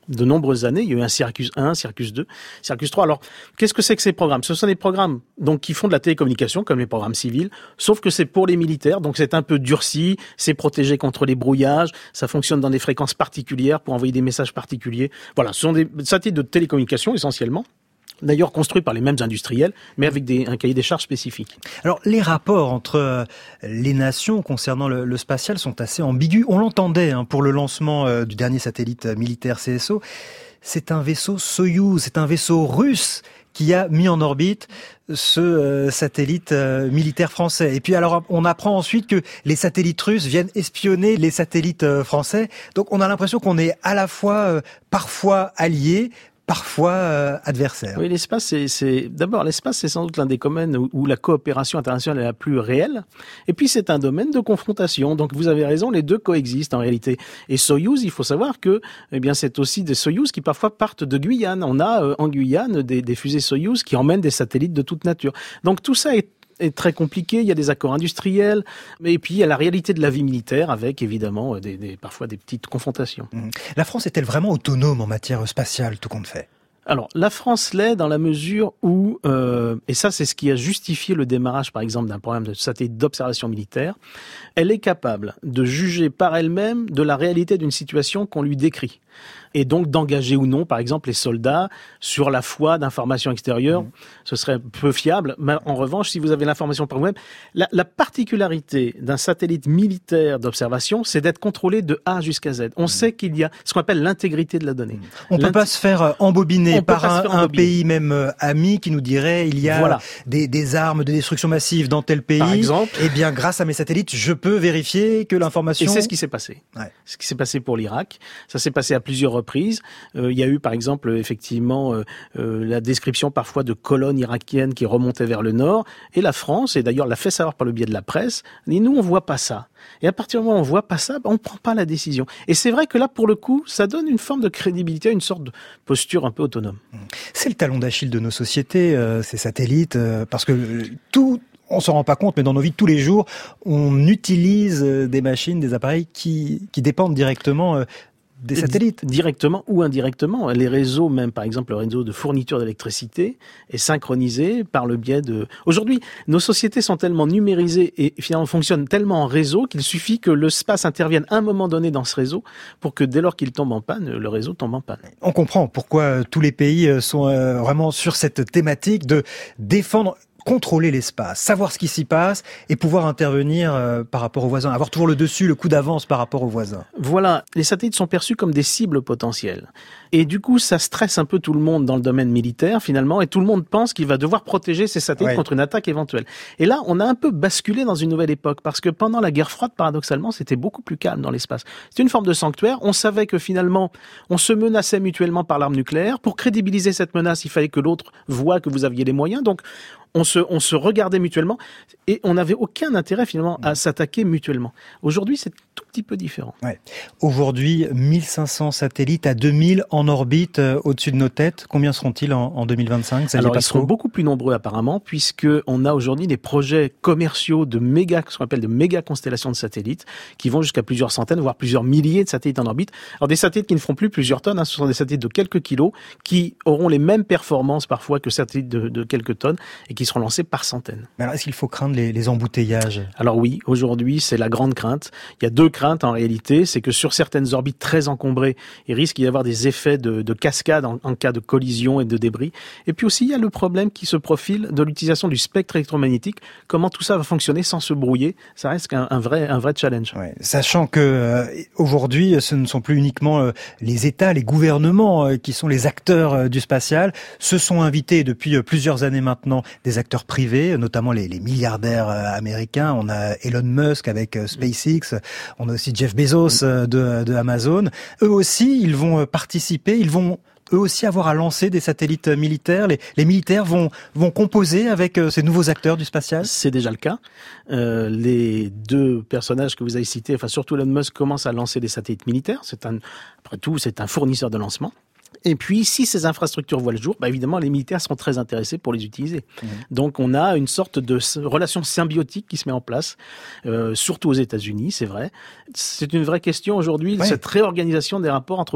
de nombreuses années. Il y a eu un Syracuse un, Syracuse deux, Syracuse trois. Alors, qu'est-ce que c'est que ces programmes? Ce sont des programmes donc qui font de la télécommunication, comme les programmes civils, sauf que c'est pour les militaires, donc c'est un peu durci, c'est protégé contre les brouillages, ça fonctionne dans des fréquences particulières pour envoyer des messages particuliers. Voilà, ce sont des satellites de télécommunication essentiellement. D'ailleurs construit par les mêmes industriels, mais avec des, un cahier des charges spécifique. Alors, les rapports entre euh, les nations concernant le, le spatial sont assez ambigus. On l'entendait hein, pour le lancement euh, du dernier satellite militaire C S O. C'est un vaisseau Soyouz, c'est un vaisseau russe qui a mis en orbite ce euh, satellite euh, militaire français. Et puis alors, on apprend ensuite que les satellites russes viennent espionner les satellites euh, français. Donc, on a l'impression qu'on est à la fois, euh, parfois alliés, parfois euh, adversaires. Oui, l'espace, c'est, c'est d'abord l'espace, c'est sans doute l'un des domaines où, où la coopération internationale est la plus réelle. Et puis c'est un domaine de confrontation. Donc vous avez raison, les deux coexistent en réalité. Et Soyouz, il faut savoir que, eh bien, c'est aussi des Soyouz qui parfois partent de Guyane. On a euh, en Guyane des, des fusées Soyouz qui emmènent des satellites de toute nature. Donc tout ça est est très compliqué, il y a des accords industriels, et puis il y a la réalité de la vie militaire avec évidemment des, des, parfois des petites confrontations. Mmh. La France est-elle vraiment autonome en matière spatiale, tout compte fait ? Alors, la France l'est dans la mesure où, euh, et ça c'est ce qui a justifié le démarrage par exemple d'un programme de satellite d'observation militaire, elle est capable de juger par elle-même de la réalité d'une situation qu'on lui décrit. Et donc d'engager ou non, par exemple, les soldats sur la foi d'informations extérieures, mmh. ce serait peu fiable. Mais en revanche, si vous avez l'information par vous-même, la, la particularité d'un satellite militaire d'observation, c'est d'être contrôlé de A jusqu'à Z. On mmh. sait qu'il y a ce qu'on appelle l'intégrité de la donnée. On ne peut pas se faire embobiner On par un, faire un embobiner. pays même euh, ami qui nous dirait il y a voilà. des, des armes de destruction massive dans tel pays. Par exemple. Eh bien, grâce à mes satellites, je peux vérifier que l'information... Et c'est ce qui s'est passé. Ouais. Ce qui s'est passé pour l'Irak. Ça s'est passé à plusieurs reprises. Euh, il y a eu, par exemple, effectivement, euh, euh, la description parfois de colonnes irakiennes qui remontaient vers le nord. Et la France, et d'ailleurs l'a fait savoir par le biais de la presse, dit nous, on voit pas ça. Et à partir du moment où on voit pas ça, on prend pas la décision. Et c'est vrai que là, pour le coup, ça donne une forme de crédibilité, une sorte de posture un peu autonome. C'est le talon d'Achille de nos sociétés, euh, ces satellites, euh, parce que tout... On s'en rend pas compte, mais dans nos vies de tous les jours, on utilise des machines, des appareils qui, qui dépendent directement des satellites. Directement ou indirectement. Les réseaux, même par exemple le réseau de fourniture d'électricité, est synchronisé par le biais de... Aujourd'hui, nos sociétés sont tellement numérisées et finalement fonctionnent tellement en réseau qu'il suffit que le space intervienne à un moment donné dans ce réseau pour que dès lors qu'il tombe en panne, le réseau tombe en panne. On comprend pourquoi tous les pays sont vraiment sur cette thématique de défendre... contrôler l'espace, savoir ce qui s'y passe et pouvoir intervenir euh, par rapport aux voisins, avoir toujours le dessus, le coup d'avance par rapport aux voisins. Voilà, les satellites sont perçus comme des cibles potentielles. Et du coup, ça stresse un peu tout le monde dans le domaine militaire finalement, et tout le monde pense qu'il va devoir protéger ses satellites ouais. contre une attaque éventuelle. Et là, on a un peu basculé dans une nouvelle époque, parce que pendant la guerre froide, paradoxalement, c'était beaucoup plus calme dans l'espace. C'était une forme de sanctuaire. On savait que finalement, on se menaçait mutuellement par l'arme nucléaire. Pour crédibiliser cette menace, il fallait que l'autre voie que vous aviez les moyens. Donc, On se, on se regardait mutuellement et on n'avait aucun intérêt finalement à s'attaquer mutuellement. Aujourd'hui, c'est tout petit peu différent. Ouais. Aujourd'hui, mille cinq cents satellites à deux mille en orbite euh, au-dessus de nos têtes. Combien seront-ils en, en deux mille vingt-cinq? Alors, ils seront beaucoup plus nombreux apparemment, puisque on a aujourd'hui des projets commerciaux de méga, ce qu'on appelle de méga constellations de satellites, qui vont jusqu'à plusieurs centaines, voire plusieurs milliers de satellites en orbite. Alors, des satellites qui ne feront plus plusieurs tonnes, hein, ce sont des satellites de quelques kilos, qui auront les mêmes performances parfois que satellites de, de quelques tonnes, et qui seront lancés par centaines. Mais alors, est-ce qu'il faut craindre les, les embouteillages? Alors oui, aujourd'hui, c'est la grande crainte. Il y a deux craintes en réalité, c'est que sur certaines orbites très encombrées, il risque d'y avoir des effets de, de cascade en, en cas de collision et de débris. Et puis aussi, il y a le problème qui se profile de l'utilisation du spectre électromagnétique. Comment tout ça va fonctionner sans se brouiller? Ça reste un, un vrai, un vrai challenge. Ouais, sachant que euh, aujourd'hui, ce ne sont plus uniquement euh, les États, les gouvernements euh, qui sont les acteurs euh, du spatial. Se sont invités depuis euh, plusieurs années maintenant des acteurs privés, notamment les, les milliardaires euh, américains. On a Elon Musk avec euh, SpaceX, on a aussi Jeff Bezos euh, de, de Amazon. Eux aussi, ils vont participer, ils vont eux aussi avoir à lancer des satellites militaires. Les, les militaires vont, vont composer avec euh, ces nouveaux acteurs du spatial. C'est déjà le cas. Euh, les deux personnages que vous avez cités, enfin surtout Elon Musk, commencent à lancer des satellites militaires. C'est un, après tout, c'est un fournisseur de lancement. Et puis, si ces infrastructures voient le jour, bah évidemment, les militaires seront très intéressés pour les utiliser. Mmh. Donc, on a une sorte de relation symbiotique qui se met en place, euh, surtout aux États-Unis, c'est vrai. C'est une vraie question aujourd'hui, ouais. cette réorganisation des rapports entre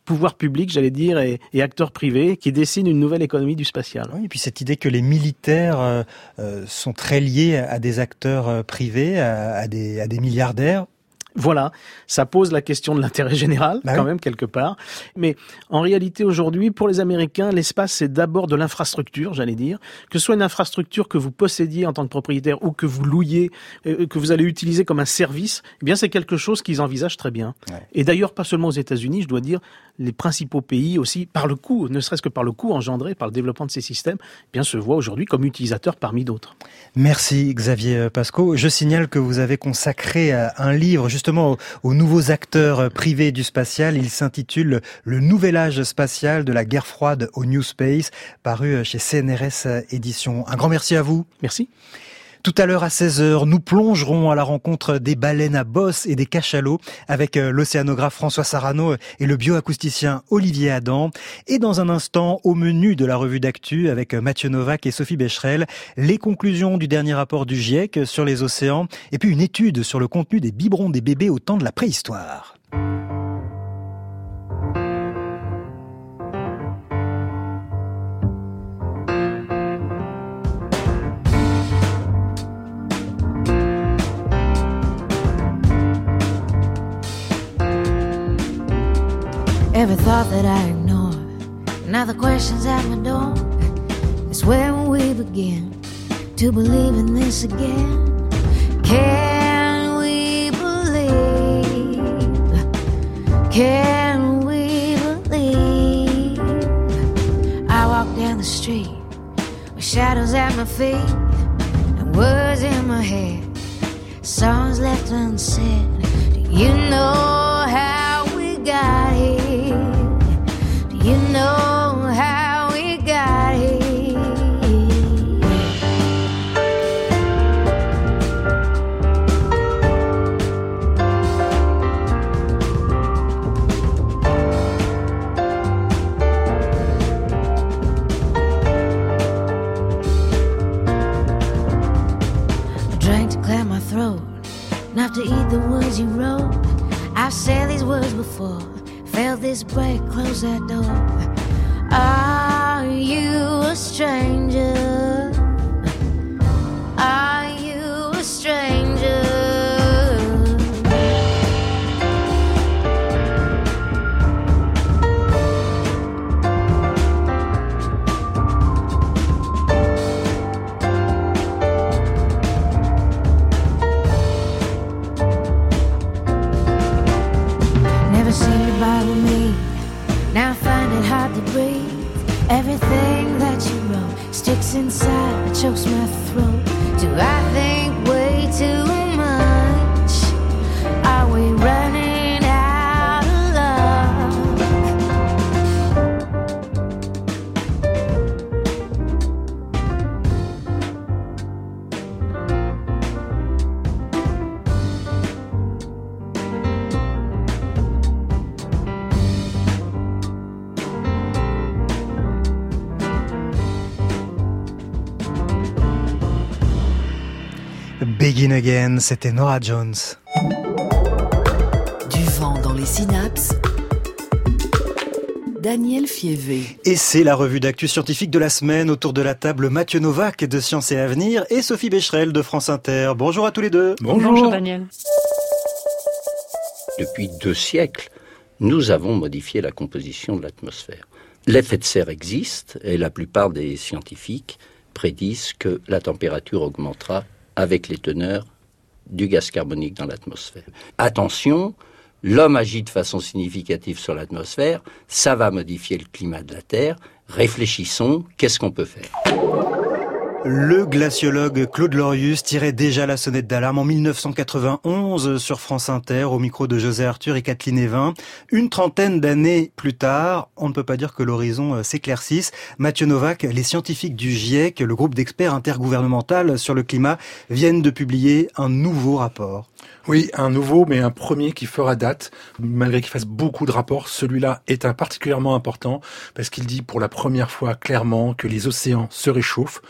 pouvoirs publics, j'allais dire, et, et acteurs privés qui dessinent une nouvelle économie du spatial. Oui, et puis cette idée que les militaires euh, euh, sont très liés à des acteurs euh, privés, à, à, des, à des milliardaires. Voilà, ça pose la question de l'intérêt général, bah quand oui. même, quelque part. Mais en réalité, aujourd'hui, pour les Américains, l'espace, c'est d'abord de l'infrastructure, j'allais dire. Que ce soit une infrastructure que vous possédiez en tant que propriétaire ou que vous louiez, euh, que vous allez utiliser comme un service, eh bien, c'est quelque chose qu'ils envisagent très bien. Ouais. Et d'ailleurs, pas seulement aux États-Unis, je dois dire, les principaux pays aussi, par le coût, ne serait-ce que par le coût engendré par le développement de ces systèmes, eh bien, se voient aujourd'hui comme utilisateurs parmi d'autres. Merci Xavier Pascaud. Je signale que vous avez consacré un livre justement aux, aux nouveaux acteurs privés du spatial. Il s'intitule « Le nouvel âge spatial de la guerre froide au New Space », paru chez C N R S Éditions. Un grand merci à vous. Merci. Tout à l'heure à seize heures, nous plongerons à la rencontre des baleines à bosse et des cachalots avec l'océanographe François Sarano et le bioacousticien Olivier Adam. Et dans un instant, au menu de la revue d'actu avec Mathieu Novak et Sophie Becherel, les conclusions du dernier rapport du GIEC sur les océans et puis une étude sur le contenu des biberons des bébés au temps de la préhistoire. Every thought that I ignore, now the questions at my door. It's where we begin to believe in this again. Can we believe? Can we believe? I walk down the street with shadows at my feet and words in my head, songs left unsaid. Do you know how we got here? Do you know how we got here? I drank to clear my throat, not to eat the words you wrote. I've said these words before, felt this break, close that door. Are you a stranger? Are you a stranger? Never seemed to bother me. Now I find it hard to breathe. Everything that you wrote sticks inside, chokes my throat. Do I think way too much? Are we running out of love? Begin Again, c'était Norah Jones. Du vent dans les synapses, Daniel Fievé. Et c'est la revue d'actu scientifique de la semaine. Autour de la table, Mathieu Novak de Science et Avenir et Sophie Becherel de France Inter. Bonjour à tous les deux. Bonjour, Bonjour Daniel. Depuis deux siècles, nous avons modifié la composition de l'atmosphère. L'effet de serre existe et la plupart des scientifiques prédisent que la température augmentera avec les teneurs du gaz carbonique dans l'atmosphère. Attention, l'homme agit de façon significative sur l'atmosphère, ça va modifier le climat de la Terre. Réfléchissons, qu'est-ce qu'on peut faire ? Le glaciologue Claude Lorius tirait déjà la sonnette d'alarme en mille neuf cent quatre-vingt-onze sur France Inter au micro de José Arthur et Kathleen Evin. Une trentaine d'années plus tard, on ne peut pas dire que l'horizon s'éclaircisse. Mathieu Novak, les scientifiques du GIEC, le groupe d'experts intergouvernemental sur le climat, viennent de publier un nouveau rapport. Oui, un nouveau, mais un premier qui fera date. Malgré qu'il fasse beaucoup de rapports, celui-là est un particulièrement important parce qu'il dit pour la première fois clairement que les océans se réchauffent, que les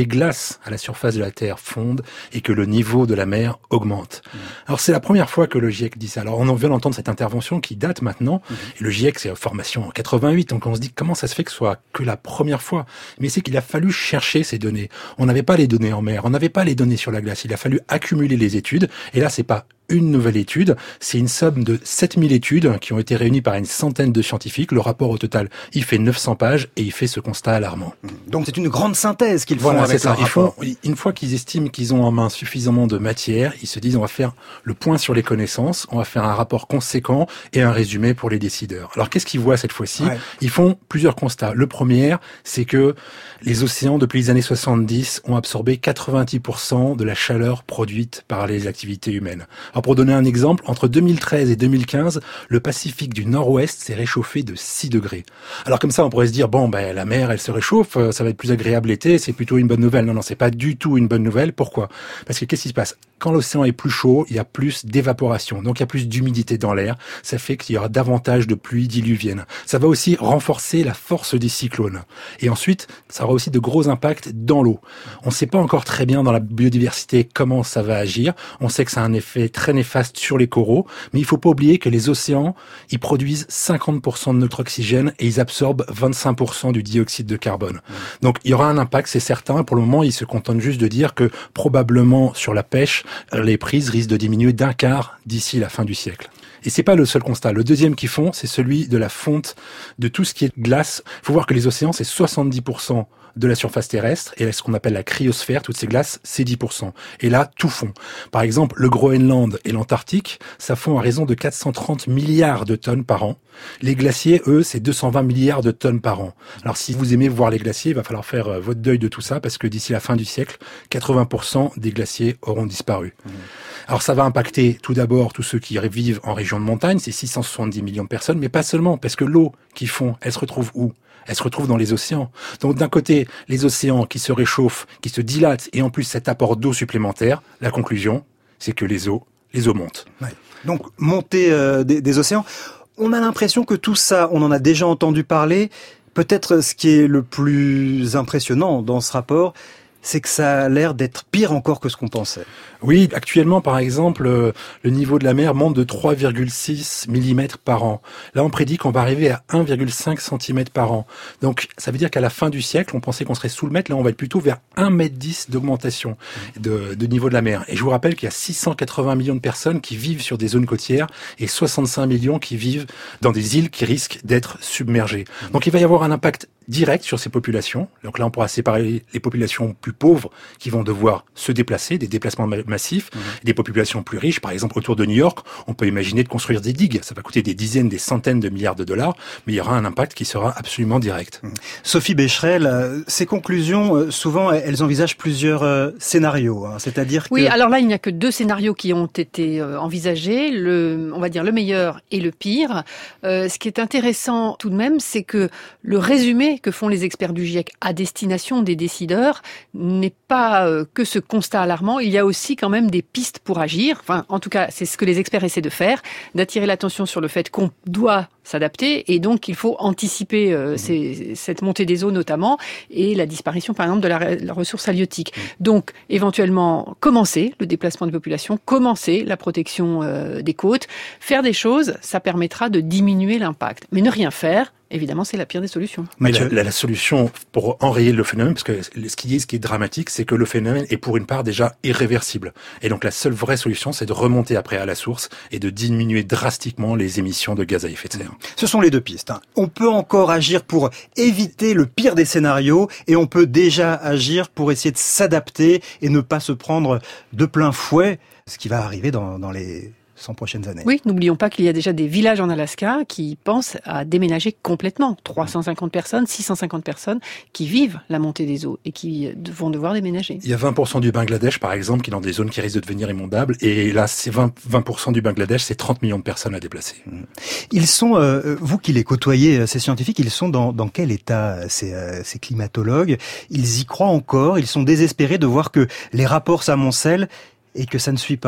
les glaces à la surface de la Terre fondent et que le niveau de la mer augmente. Mmh. Alors c'est la première fois que le GIEC dit ça. Alors on vient d'entendre cette intervention qui date maintenant. Mmh. Et le GIEC, c'est formation en quatre-vingt-huit, donc on se dit comment ça se fait que ce soit que la première fois. Mais c'est qu'il a fallu chercher ces données. On n'avait pas les données en mer, on n'avait pas les données sur la glace. Il a fallu accumuler les études. Et là, c'est pas une nouvelle étude, c'est une somme de sept mille études qui ont été réunies par une centaine de scientifiques. Le rapport au total, il fait neuf cents pages et il fait ce constat alarmant. Donc c'est une grande synthèse qu'ils font voilà, avec c'est ça. leur rapport. Ils font, une fois qu'ils estiment qu'ils ont en main suffisamment de matière, ils se disent on va faire le point sur les connaissances, on va faire un rapport conséquent et un résumé pour les décideurs. Alors qu'est-ce qu'ils voient cette fois-ci ? Ouais. Ils font plusieurs constats. Le premier, c'est que les océans, depuis les années soixante-dix, ont absorbé quatre-vingt-dix pour cent de la chaleur produite par les activités humaines. Alors pour donner un exemple, entre deux mille treize et deux mille quinze, le Pacifique du Nord-Ouest s'est réchauffé de six degrés. Alors comme ça, on pourrait se dire, bon, ben la mer, elle se réchauffe, ça va être plus agréable l'été, c'est plutôt une bonne nouvelle. Non, non, c'est pas du tout une bonne nouvelle. Pourquoi ? Parce que qu'est-ce qui se passe ? Quand l'océan est plus chaud, il y a plus d'évaporation, donc il y a plus d'humidité dans l'air. Ça fait qu'il y aura davantage de pluies diluviennes. Ça va aussi renforcer la force des cyclones. Et ensuite, ça aura aussi de gros impacts dans l'eau. On ne sait pas encore très bien dans la biodiversité comment ça va agir. On sait que ça a un effet très néfaste sur les coraux, mais il faut pas oublier que les océans, ils produisent cinquante pour cent de notre oxygène et ils absorbent vingt-cinq pour cent du dioxyde de carbone. Donc il y aura un impact, c'est certain. Pour le moment, ils se contentent juste de dire que probablement sur la pêche, les prises risquent de diminuer d'un quart d'ici la fin du siècle. Et c'est pas le seul constat. Le deuxième qu'ils font, c'est celui de la fonte de tout ce qui est glace. Il faut voir que les océans, c'est soixante-dix pour cent de la surface terrestre, et ce qu'on appelle la cryosphère, toutes ces glaces, c'est dix pour cent. Et là, tout fond. Par exemple, le Groenland et l'Antarctique, ça fond à raison de quatre cent trente milliards de tonnes par an. Les glaciers, eux, c'est deux cent vingt milliards de tonnes par an. Alors si vous aimez voir les glaciers, il va falloir faire euh, votre deuil de tout ça, parce que d'ici la fin du siècle, quatre-vingts pour cent des glaciers auront disparu. Mmh. Alors ça va impacter tout d'abord tous ceux qui vivent en région de montagne, c'est six cent soixante-dix millions de personnes, mais pas seulement, parce que l'eau qu'ils font, elle se retrouve où ? Elle se retrouve dans les océans. Donc d'un côté, les océans qui se réchauffent, qui se dilatent, et en plus cet apport d'eau supplémentaire, la conclusion, c'est que les eaux, les eaux montent. Ouais. Donc montée euh, des, des océans, on a l'impression que tout ça, on en a déjà entendu parler. Peut-être ce qui est le plus impressionnant dans ce rapport, c'est que ça a l'air d'être pire encore que ce qu'on pensait. Oui, actuellement, par exemple, le niveau de la mer monte de trois virgule six millimètres par an. Là, on prédit qu'on va arriver à un virgule cinq centimètres par an. Donc, ça veut dire qu'à la fin du siècle, on pensait qu'on serait sous le mètre. Là, on va être plutôt vers un virgule dix mètre d'augmentation de, de niveau de la mer. Et je vous rappelle qu'il y a six cent quatre-vingts millions de personnes qui vivent sur des zones côtières et soixante-cinq millions qui vivent dans des îles qui risquent d'être submergées. Donc, il va y avoir un impact direct sur ces populations. Donc là, on pourra séparer les populations plus pauvres qui vont devoir se déplacer, des déplacements massifs, mmh. des populations plus riches. Par exemple, autour de New York, on peut imaginer de construire des digues. Ça va coûter des dizaines, des centaines de milliards de dollars, mais il y aura un impact qui sera absolument direct. Mmh. Sophie Becherel, ces conclusions, souvent, elles envisagent plusieurs scénarios. Hein. C'est-à-dire que... Oui, alors là, il n'y a que deux scénarios qui ont été envisagés. Le, on va dire le meilleur et le pire. Euh, ce qui est intéressant tout de même, c'est que le résumé que font les experts du GIEC à destination des décideurs n'est pas euh, que ce constat alarmant. Il y a aussi quand même des pistes pour agir. Enfin, en tout cas, c'est ce que les experts essaient de faire, d'attirer l'attention sur le fait qu'on doit s'adapter et donc il faut anticiper euh, ces, cette montée des eaux notamment et la disparition par exemple de la, la ressource halieutique. Donc éventuellement commencer le déplacement des populations, commencer la protection euh, des côtes, faire des choses, ça permettra de diminuer l'impact. Mais ne rien faire, évidemment, c'est la pire des solutions. Mais la, la, la solution pour enrayer le phénomène, parce que ce qui est, ce qui est dramatique, c'est que le phénomène est pour une part déjà irréversible. Et donc la seule vraie solution, c'est de remonter après à la source et de diminuer drastiquement les émissions de gaz à effet de serre. Ce sont les deux pistes. Hein. On peut encore agir pour éviter le pire des scénarios et on peut déjà agir pour essayer de s'adapter et ne pas se prendre de plein fouet ce qui va arriver dans, dans les cent prochaines années. Oui, n'oublions pas qu'il y a déjà des villages en Alaska qui pensent à déménager complètement. trois cent cinquante personnes, six cent cinquante personnes qui vivent la montée des eaux et qui vont devoir déménager. Il y a vingt pour cent du Bangladesh, par exemple, qui est dans des zones qui risquent de devenir immondables. Et là, c'est vingt pour cent du Bangladesh, c'est trente millions de personnes à déplacer. Ils sont, euh, vous qui les côtoyez, ces scientifiques, ils sont dans, dans quel état, ces, euh, ces climatologues? Ils y croient encore, ils sont désespérés de voir que les rapports s'amoncellent et que ça ne suit pas?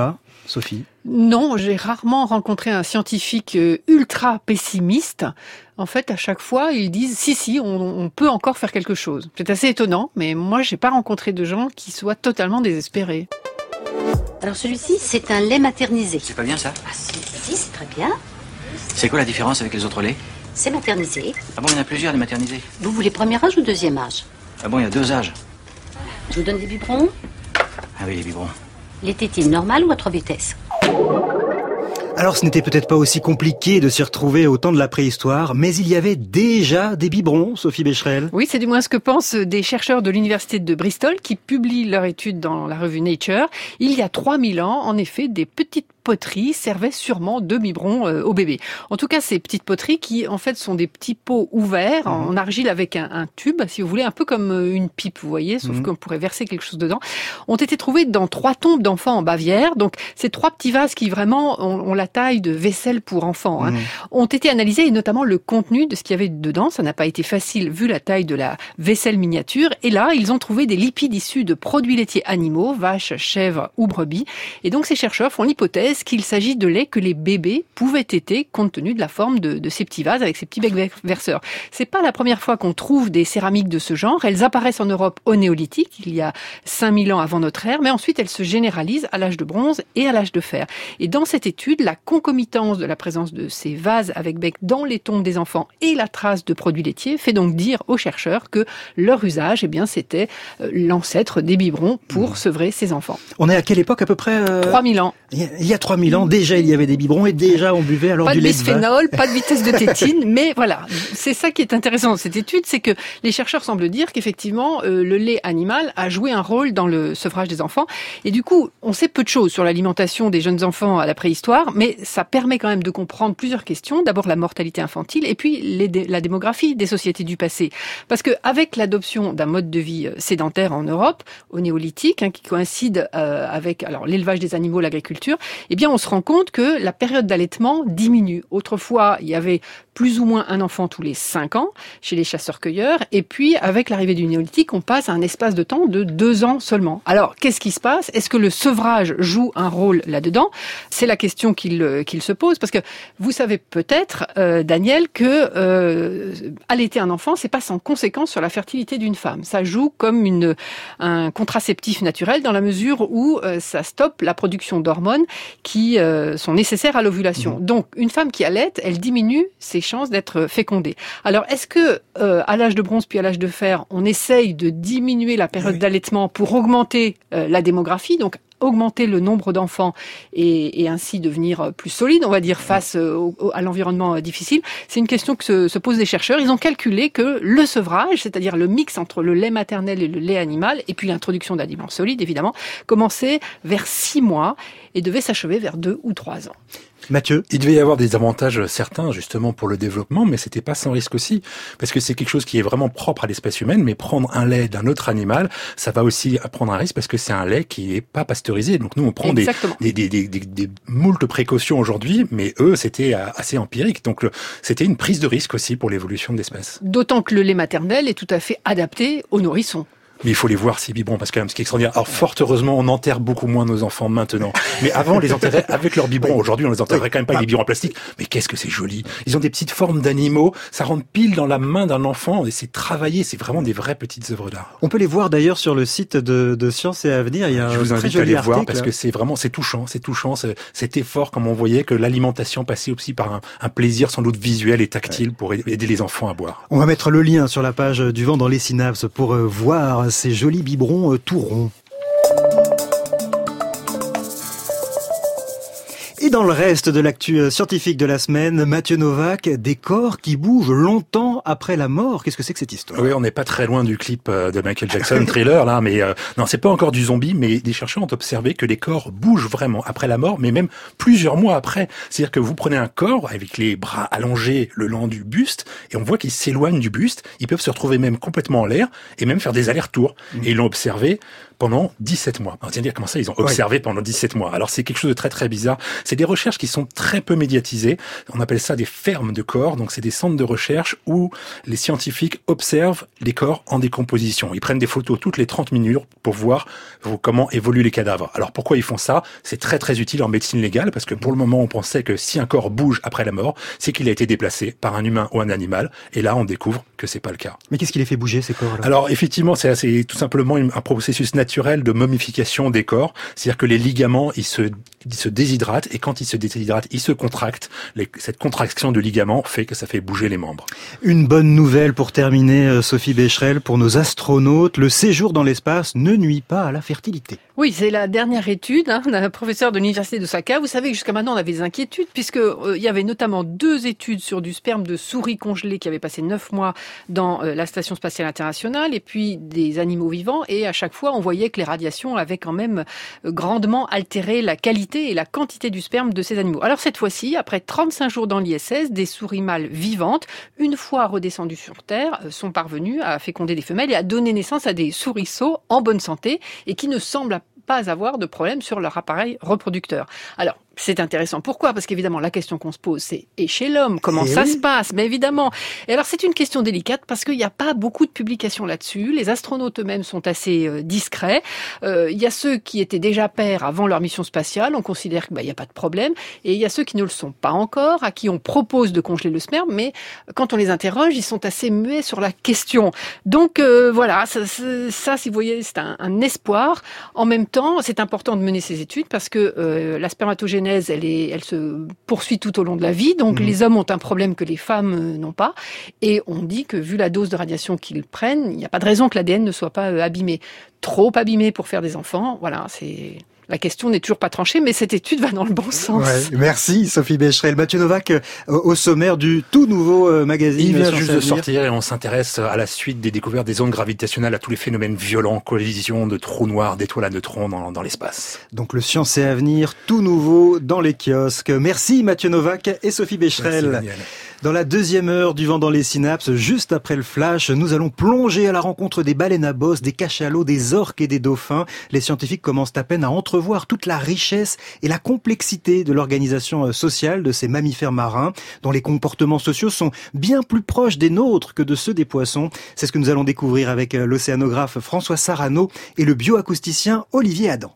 Sophie? Non, j'ai rarement rencontré un scientifique ultra pessimiste. En fait, à chaque fois, ils disent si, si, on, on peut encore faire quelque chose. C'est assez étonnant, mais moi, j'ai pas rencontré de gens qui soient totalement désespérés. Alors celui-ci, c'est un lait maternisé. C'est pas bien ça? Ah si, si, c'est très bien. C'est quoi la différence avec les autres laits? C'est maternisé. Ah bon, il y en a plusieurs, des maternisés. Vous voulez premier âge ou deuxième âge? Ah bon, il y a deux âges. Je vous donne des biberons. Ah oui, les biberons. Les tétines normales ou à trois vitesses? Alors ce n'était peut-être pas aussi compliqué de s'y retrouver au temps de la préhistoire, mais il y avait déjà des biberons, Sophie Becherel. Oui, c'est du moins ce que pensent des chercheurs de l'université de Bristol qui publient leur étude dans la revue Nature. Il y a trois mille ans, en effet, des petites poteries servaient sûrement de biberons euh, aux bébés. En tout cas, ces petites poteries qui, en fait, sont des petits pots ouverts mmh. en argile avec un, un tube, si vous voulez, un peu comme une pipe, vous voyez, sauf mmh. qu'on pourrait verser quelque chose dedans, ont été trouvés dans trois tombes d'enfants en Bavière. Donc, ces trois petits vases qui vraiment ont, ont la taille de vaisselle pour enfants, hein, mmh. ont été analysés et notamment le contenu de ce qu'il y avait dedans. Ça n'a pas été facile vu la taille de la vaisselle miniature. Et là, ils ont trouvé des lipides issus de produits laitiers animaux, vaches, chèvres ou brebis. Et donc, ces chercheurs font l'hypothèse qu'il s'agit de lait que les bébés pouvaient téter compte tenu de la forme de, de ces petits vases avec ces petits becs verseurs. C'est pas la première fois qu'on trouve des céramiques de ce genre. Elles apparaissent en Europe au néolithique, il y a cinq mille ans avant notre ère, mais ensuite elles se généralisent à l'âge de bronze et à l'âge de fer. Et dans cette étude, la concomitance de la présence de ces vases avec bec dans les tombes des enfants et la trace de produits laitiers fait donc dire aux chercheurs que leur usage, eh bien, c'était l'ancêtre des biberons pour mmh. sevrer ces enfants. On est à quelle époque à peu près euh... trois mille ans. Il y a trois mille ans, déjà il y avait des biberons et déjà on buvait alors pas du de lait de bisphénol, pas de vitesse de tétine, mais voilà, c'est ça qui est intéressant dans cette étude, c'est que les chercheurs semblent dire qu'effectivement euh, le lait animal a joué un rôle dans le sevrage des enfants. Et du coup, on sait peu de choses sur l'alimentation des jeunes enfants à la préhistoire, mais ça permet quand même de comprendre plusieurs questions. D'abord la mortalité infantile et puis les dé- la démographie des sociétés du passé. Parce que avec l'adoption d'un mode de vie sédentaire en Europe, au néolithique, hein, qui coïncide euh, avec alors l'élevage des animaux, l'agriculture, eh bien on se rend compte que la période d'allaitement diminue. Autrefois, il y avait plus ou moins un enfant tous les cinq ans chez les chasseurs-cueilleurs. Et puis, avec l'arrivée du néolithique, on passe à un espace de temps de deux ans seulement. Alors, qu'est-ce qui se passe? Est-ce que le sevrage joue un rôle là-dedans? C'est la question qu'il qu'il se pose. Parce que vous savez peut-être, euh, Daniel, que euh, allaiter un enfant, c'est pas sans conséquence sur la fertilité d'une femme. Ça joue comme une, un contraceptif naturel dans la mesure où euh, ça stoppe la production d'hormones qui euh, sont nécessaires à l'ovulation. Mmh. Donc, une femme qui allaite, elle diminue ses chances d'être fécondée. Alors, est-ce que euh, à l'âge de bronze puis à l'âge de fer, on essaye de diminuer la période oui. d'allaitement pour augmenter euh, la démographie, donc augmenter le nombre d'enfants et, et ainsi devenir plus solide, on va dire, face au, au, à l'environnement difficile? C'est une question que se, se posent les chercheurs. Ils ont calculé que le sevrage, c'est-à-dire le mix entre le lait maternel et le lait animal, et puis l'introduction d'aliments solides, évidemment, commençait vers six mois et devait s'achever vers deux ou trois ans. Mathieu? Il devait y avoir des avantages certains justement pour le développement, mais c'était pas sans risque aussi, parce que c'est quelque chose qui est vraiment propre à l'espèce humaine, mais prendre un lait d'un autre animal, ça va aussi prendre un risque parce que c'est un lait qui est pas pasteurisé. Donc nous on prend des, des, des, des, des, des moultes précautions aujourd'hui, mais eux c'était assez empirique. Donc le, c'était une prise de risque aussi pour l'évolution de l'espèce. D'autant que le lait maternel est tout à fait adapté aux nourrissons. Mais il faut les voir, ces biberons, parce que quand même, ce qui est extraordinaire. Alors, fort heureusement, on enterre beaucoup moins nos enfants maintenant. Mais avant, on les enterrait avec leurs biberons. Aujourd'hui, on les enterrerait quand même pas avec des biberons en plastique. Mais qu'est-ce que c'est joli. Ils ont des petites formes d'animaux. Ça rentre pile dans la main d'un enfant. Et c'est travaillé. C'est vraiment des vraies petites œuvres d'art. On peut les voir d'ailleurs sur le site de, de Science et Avenir. Il y a Je vous un invite très à les joli voir article. parce que c'est vraiment, c'est touchant. C'est touchant. C'est, cet effort, comme on voyait, que l'alimentation passait aussi par un, un plaisir sans doute visuel et tactile pour aider les enfants à boire. On va mettre le lien sur la page du Vent dans les synapses pour voir ces jolis biberons tout rond. Et dans le reste de l'actu scientifique de la semaine, Mathieu Novak, des corps qui bougent longtemps après la mort. Qu'est-ce que c'est que cette histoire? Oui, on n'est pas très loin du clip de Michael Jackson, Thriller, là, mais euh, non, c'est pas encore du zombie, mais des chercheurs ont observé que les corps bougent vraiment après la mort, mais même plusieurs mois après. C'est-à-dire que vous prenez un corps avec les bras allongés le long du buste, et on voit qu'ils s'éloignent du buste, ils peuvent se retrouver même complètement en l'air, et même faire des allers-retours. Mmh. Et ils l'ont observé pendant dix-sept mois. On tient à dire comment ça, ils ont observé oui. pendant dix-sept mois. Alors c'est quelque chose de très très bizarre. C'est des recherches qui sont très peu médiatisées. On appelle ça des fermes de corps. Donc c'est des centres de recherche où les scientifiques observent les corps en décomposition. Ils prennent des photos toutes les trente minutes pour voir comment évoluent les cadavres. Alors pourquoi ils font ça? C'est très très utile en médecine légale parce que pour le moment on pensait que si un corps bouge après la mort, c'est qu'il a été déplacé par un humain ou un animal. Et là on découvre que c'est pas le cas. Mais qu'est-ce qui les fait bouger ces corps alors? Alors effectivement c'est, c'est tout simplement un processus naturel de momification des corps. C'est-à-dire que les ligaments ils se, ils se déshydratent et quand ils se déshydratent ils se contractent. Les, cette contraction de ligaments fait que ça fait bouger les membres. Une bonne nouvelle pour terminer, Sophie Becherel, pour nos astronautes. Le séjour dans l'espace ne nuit pas à la fertilité. Oui, c'est la dernière étude hein, d'un professeur de l'université d'Osaka. Vous savez que jusqu'à maintenant, on avait des inquiétudes puisque euh, il y avait notamment deux études sur du sperme de souris congelé qui avait passé neuf mois dans euh, la Station spatiale internationale et puis des animaux vivants. Et à chaque fois, on voyait que les radiations avaient quand même euh, grandement altéré la qualité et la quantité du sperme de ces animaux. Alors cette fois-ci, après trente-cinq jours dans l'I S S, des souris mâles vivantes, une fois redescendues sur Terre, euh, sont parvenues à féconder des femelles et à donner naissance à des souriceaux en bonne santé et qui ne semblent pas avoir de problème sur leur appareil reproducteur. Alors, c'est intéressant. Pourquoi? Parce qu'évidemment, la question qu'on se pose, c'est et chez l'homme, comment et ça oui. se passe? Mais évidemment. Et alors, c'est une question délicate parce qu'il n'y a pas beaucoup de publications là-dessus. Les astronautes eux-mêmes sont assez euh, discrets. Euh, il y a ceux qui étaient déjà pères avant leur mission spatiale. On considère qu'il bah, n'y a pas de problème. Et il y a ceux qui ne le sont pas encore, à qui on propose de congeler le sperme. Mais quand on les interroge, ils sont assez muets sur la question. Donc, euh, voilà. Ça, ça, si vous voyez, c'est un, un espoir. En même temps, c'est important de mener ces études parce que euh, la spermatogénèse Elle, est, elle se poursuit tout au long de la vie, donc mmh. les hommes ont un problème que les femmes n'ont pas, et on dit que vu la dose de radiation qu'ils prennent, il n'y a pas de raison que l'A D N ne soit pas abîmé. Trop abîmé pour faire des enfants, voilà, c'est... La question n'est toujours pas tranchée, mais cette étude va dans le bon sens. Ouais, merci Sophie Becherel. Mathieu Novak, au sommaire du tout nouveau magazine. Il vient juste de sortir et on s'intéresse à la suite des découvertes des ondes gravitationnelles, à tous les phénomènes violents, collisions de trous noirs, d'étoiles à neutrons dans, dans l'espace. Donc le Science et Avenir, tout nouveau dans les kiosques. Merci Mathieu Novak et Sophie Becherel. Dans la deuxième heure du Vent dans les synapses, juste après le flash, nous allons plonger à la rencontre des baleines à bosse, des cachalots, des orques et des dauphins. Les scientifiques commencent à peine à entrevoir toute la richesse et la complexité de l'organisation sociale de ces mammifères marins, dont les comportements sociaux sont bien plus proches des nôtres que de ceux des poissons. C'est ce que nous allons découvrir avec l'océanographe François Sarano et le bioacousticien Olivier Adam.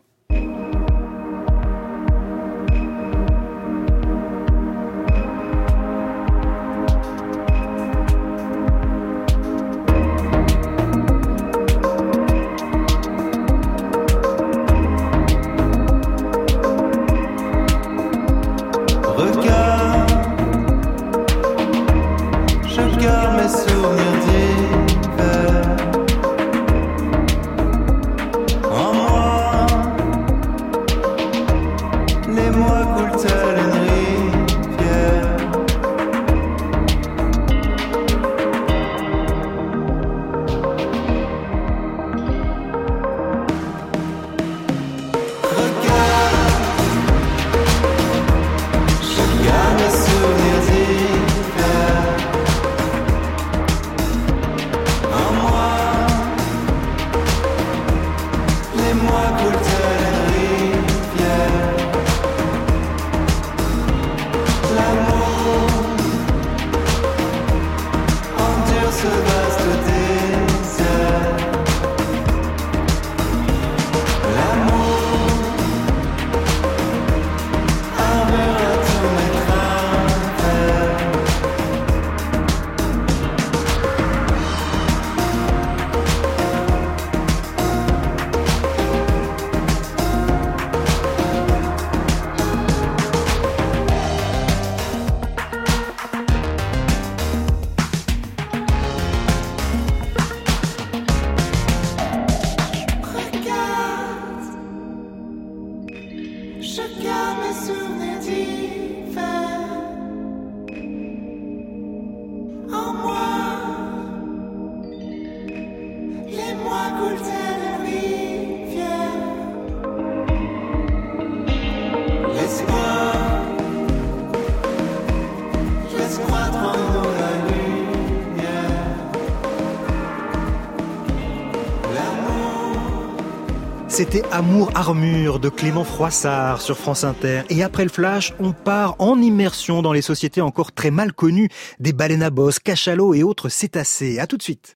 C'était Amour Armure de Clément Froissart sur France Inter. Et après le flash, on part en immersion dans les sociétés encore très mal connues des baleines à bosse, cachalots et autres cétacés. À tout de suite.